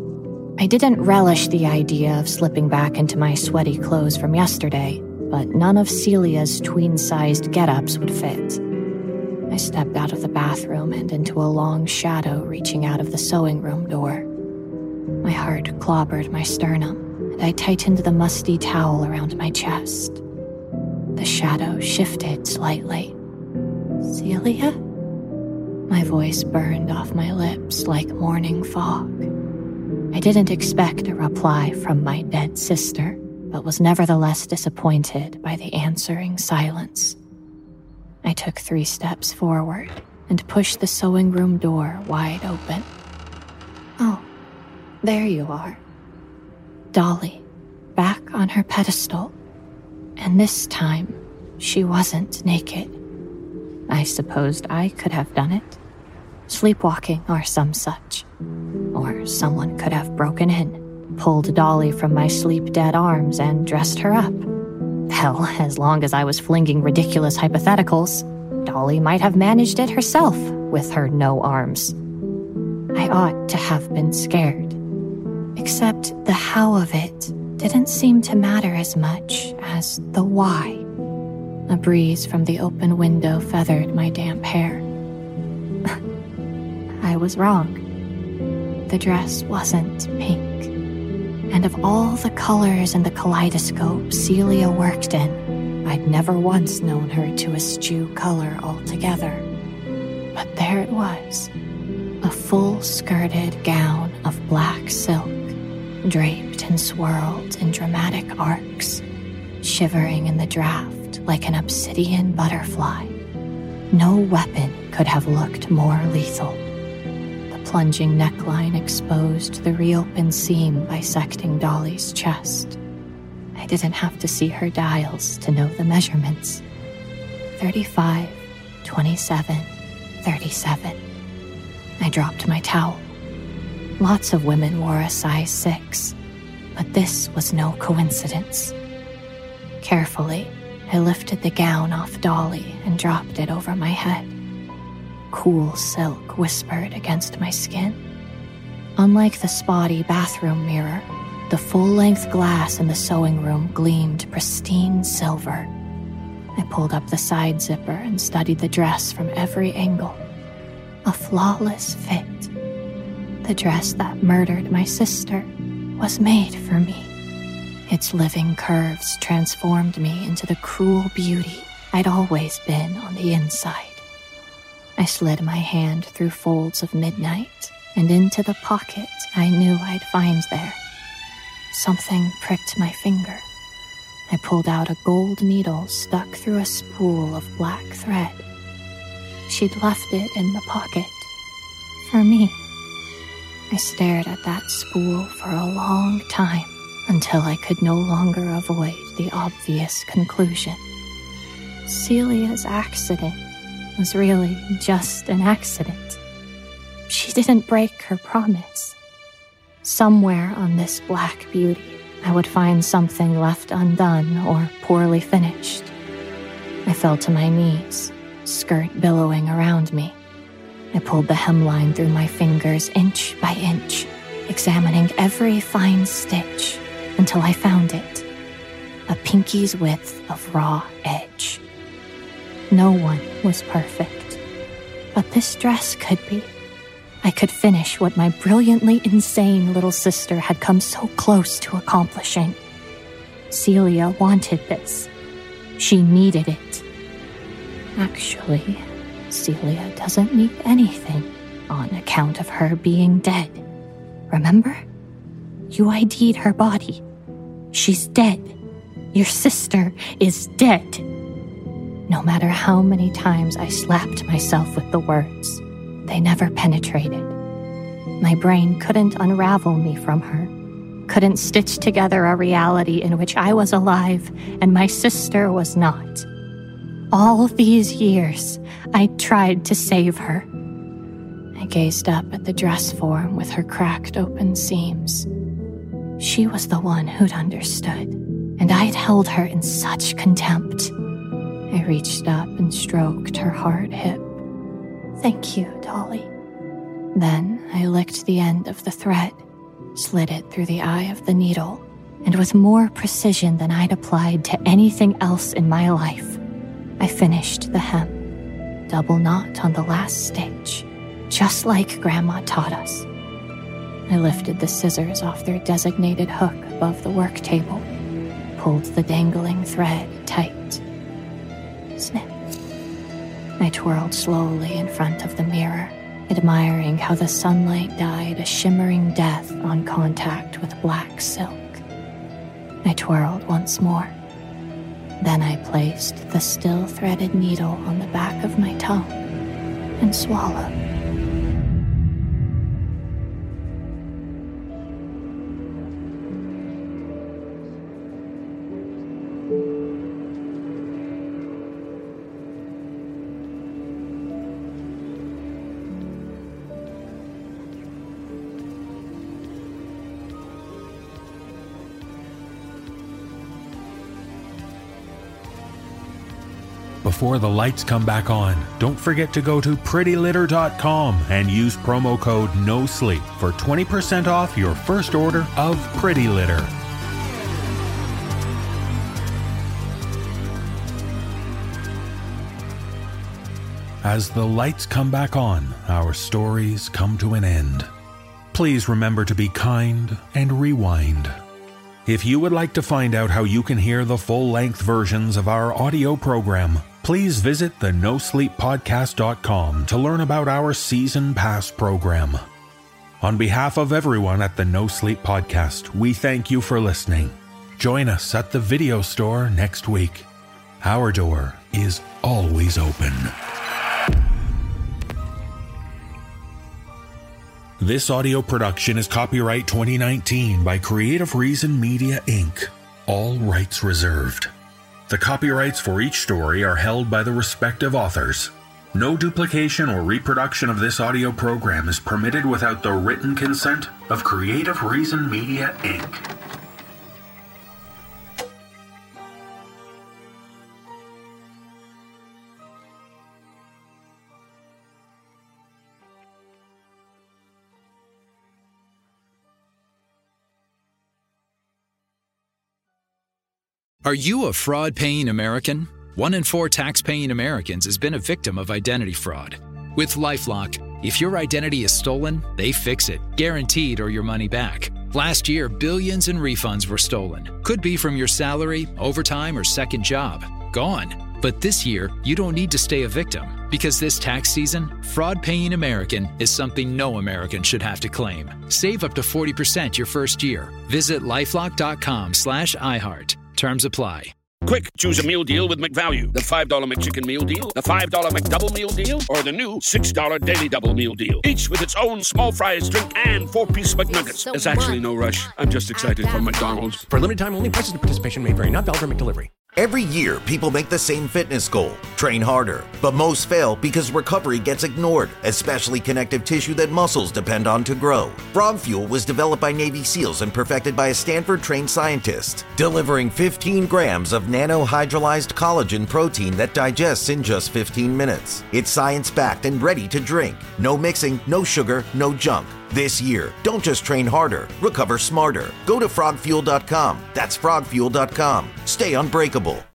I didn't relish the idea of slipping back into my sweaty clothes from yesterday, but none of Celia's tween-sized get-ups would fit. I stepped out of the bathroom and into a long shadow reaching out of the sewing room door. My heart clobbered my sternum, and I tightened the musty towel around my chest. The shadow shifted slightly. Celia? My voice burned off my lips like morning fog. I didn't expect a reply from my dead sister, but was nevertheless disappointed by the answering silence. I took three steps forward and pushed the sewing room door wide open. Oh, there you are. Dolly, back on her pedestal. And this time, she wasn't naked. I supposed I could have done it. Sleepwalking or some such. Or someone could have broken in, pulled Dolly from my sleep-dead arms and dressed her up. Hell, as long as I was flinging ridiculous hypotheticals, Dolly might have managed it herself with her no arms. I ought to have been scared. Except the how of it didn't seem to matter as much as the why. A breeze from the open window feathered my damp hair. I was wrong. The dress wasn't pink. And of all the colors in the kaleidoscope Celia worked in, I'd never once known her to eschew color altogether. But there it was, a full-skirted gown of black silk, draped and swirled in dramatic arcs, shivering in the draft like an obsidian butterfly. No weapon could have looked more lethal. The plunging neckline exposed the reopened seam bisecting Dolly's chest. I didn't have to see her dials to know the measurements. thirty-five, twenty-seven, thirty-seven. I dropped my towel. Lots of women wore a size six, but this was no coincidence. Carefully, I lifted the gown off Dolly and dropped it over my head. Cool silk whispered against my skin. Unlike the spotty bathroom mirror, the full-length glass in the sewing room gleamed pristine silver. I pulled up the side zipper and studied the dress from every angle. A flawless fit. The dress that murdered my sister was made for me. Its living curves transformed me into the cruel beauty I'd always been on the inside. I slid my hand through folds of midnight and into the pocket I knew I'd find there. Something pricked my finger. I pulled out a gold needle stuck through a spool of black thread. She'd left it in the pocket. For me. I stared at that spool for a long time until I could no longer avoid the obvious conclusion. Celia's accident was really just an accident. She didn't break her promise. Somewhere on this black beauty, I would find something left undone or poorly finished. I fell to my knees, skirt billowing around me. I pulled the hemline through my fingers inch by inch, examining every fine stitch until I found it. A pinky's width of raw edge. No one was perfect, but this dress could be. I could finish what my brilliantly insane little sister had come so close to accomplishing. Celia wanted this. She needed it. Actually, Celia doesn't need anything on account of her being dead. Remember? You I D'd her body. She's dead. Your sister is dead. No matter how many times I slapped myself with the words, they never penetrated. My brain couldn't unravel me from her, couldn't stitch together a reality in which I was alive and my sister was not. All these years, I tried to save her. I gazed up at the dress form with her cracked open seams. She was the one who'd understood, and I'd held her in such contempt. I reached up and stroked her hard hip. Thank you, Dolly. Then I licked the end of the thread, slid it through the eye of the needle, and with more precision than I'd applied to anything else in my life, I finished the hem, double knot on the last stitch, just like Grandma taught us. I lifted the scissors off their designated hook above the work table, pulled the dangling thread tight. Snip. I twirled slowly in front of the mirror, admiring how the sunlight dyed a shimmering death on contact with black silk. I twirled once more. Then I placed the still threaded needle on the back of my tongue and swallowed. Before the lights come back on, don't forget to go to pretty litter dot com and use promo code NOSLEEP for twenty percent off your first order of Pretty Litter. As the lights come back on, our stories come to an end. Please remember to be kind and rewind. If you would like to find out how you can hear the full-length versions of our audio program, please visit the no sleep podcast dot com to learn about our season pass program. On behalf of everyone at the No Sleep Podcast, we thank you for listening. Join us at the video store next week. Our door is always open. This audio production is copyright twenty nineteen by Creative Reason Media, Incorporated. All rights reserved. The copyrights for each story are held by the respective authors. No duplication or reproduction of this audio program is permitted without the written consent of Creative Reason Media, Incorporated. Are you a fraud-paying American? One in four tax-paying Americans has been a victim of identity fraud. With LifeLock, If your identity is stolen, they fix it, guaranteed, or your money back. Last year, billions in refunds were stolen. Could be from your salary, overtime, or second job. Gone. But this year, you don't need to stay a victim, because this tax season, fraud-paying American is something no American should have to claim. Save up to forty percent your first year. Visit lifelock.com slash iHeart. Terms apply. Quick, choose a meal deal with McValue. The five dollar McChicken meal deal, the five dollar McDouble meal deal, or the new six dollar Daily Double meal deal. Each with its own small fries, drink, and four-piece McNuggets. There's actually no rush. I'm just excited for McDonald's. For limited time only, prices and participation may vary. Not valid for McDelivery. Every year, people make the same fitness goal, train harder. But most fail because recovery gets ignored, especially connective tissue that muscles depend on to grow. Frog Fuel was developed by Navy SEALs and perfected by a Stanford-trained scientist, delivering fifteen grams of nanohydrolyzed collagen protein that digests in just fifteen minutes. It's science-backed and ready to drink. No mixing, no sugar, no junk. This year, don't just train harder, recover smarter. Go to frog fuel dot com. That's frog fuel dot com. Stay unbreakable.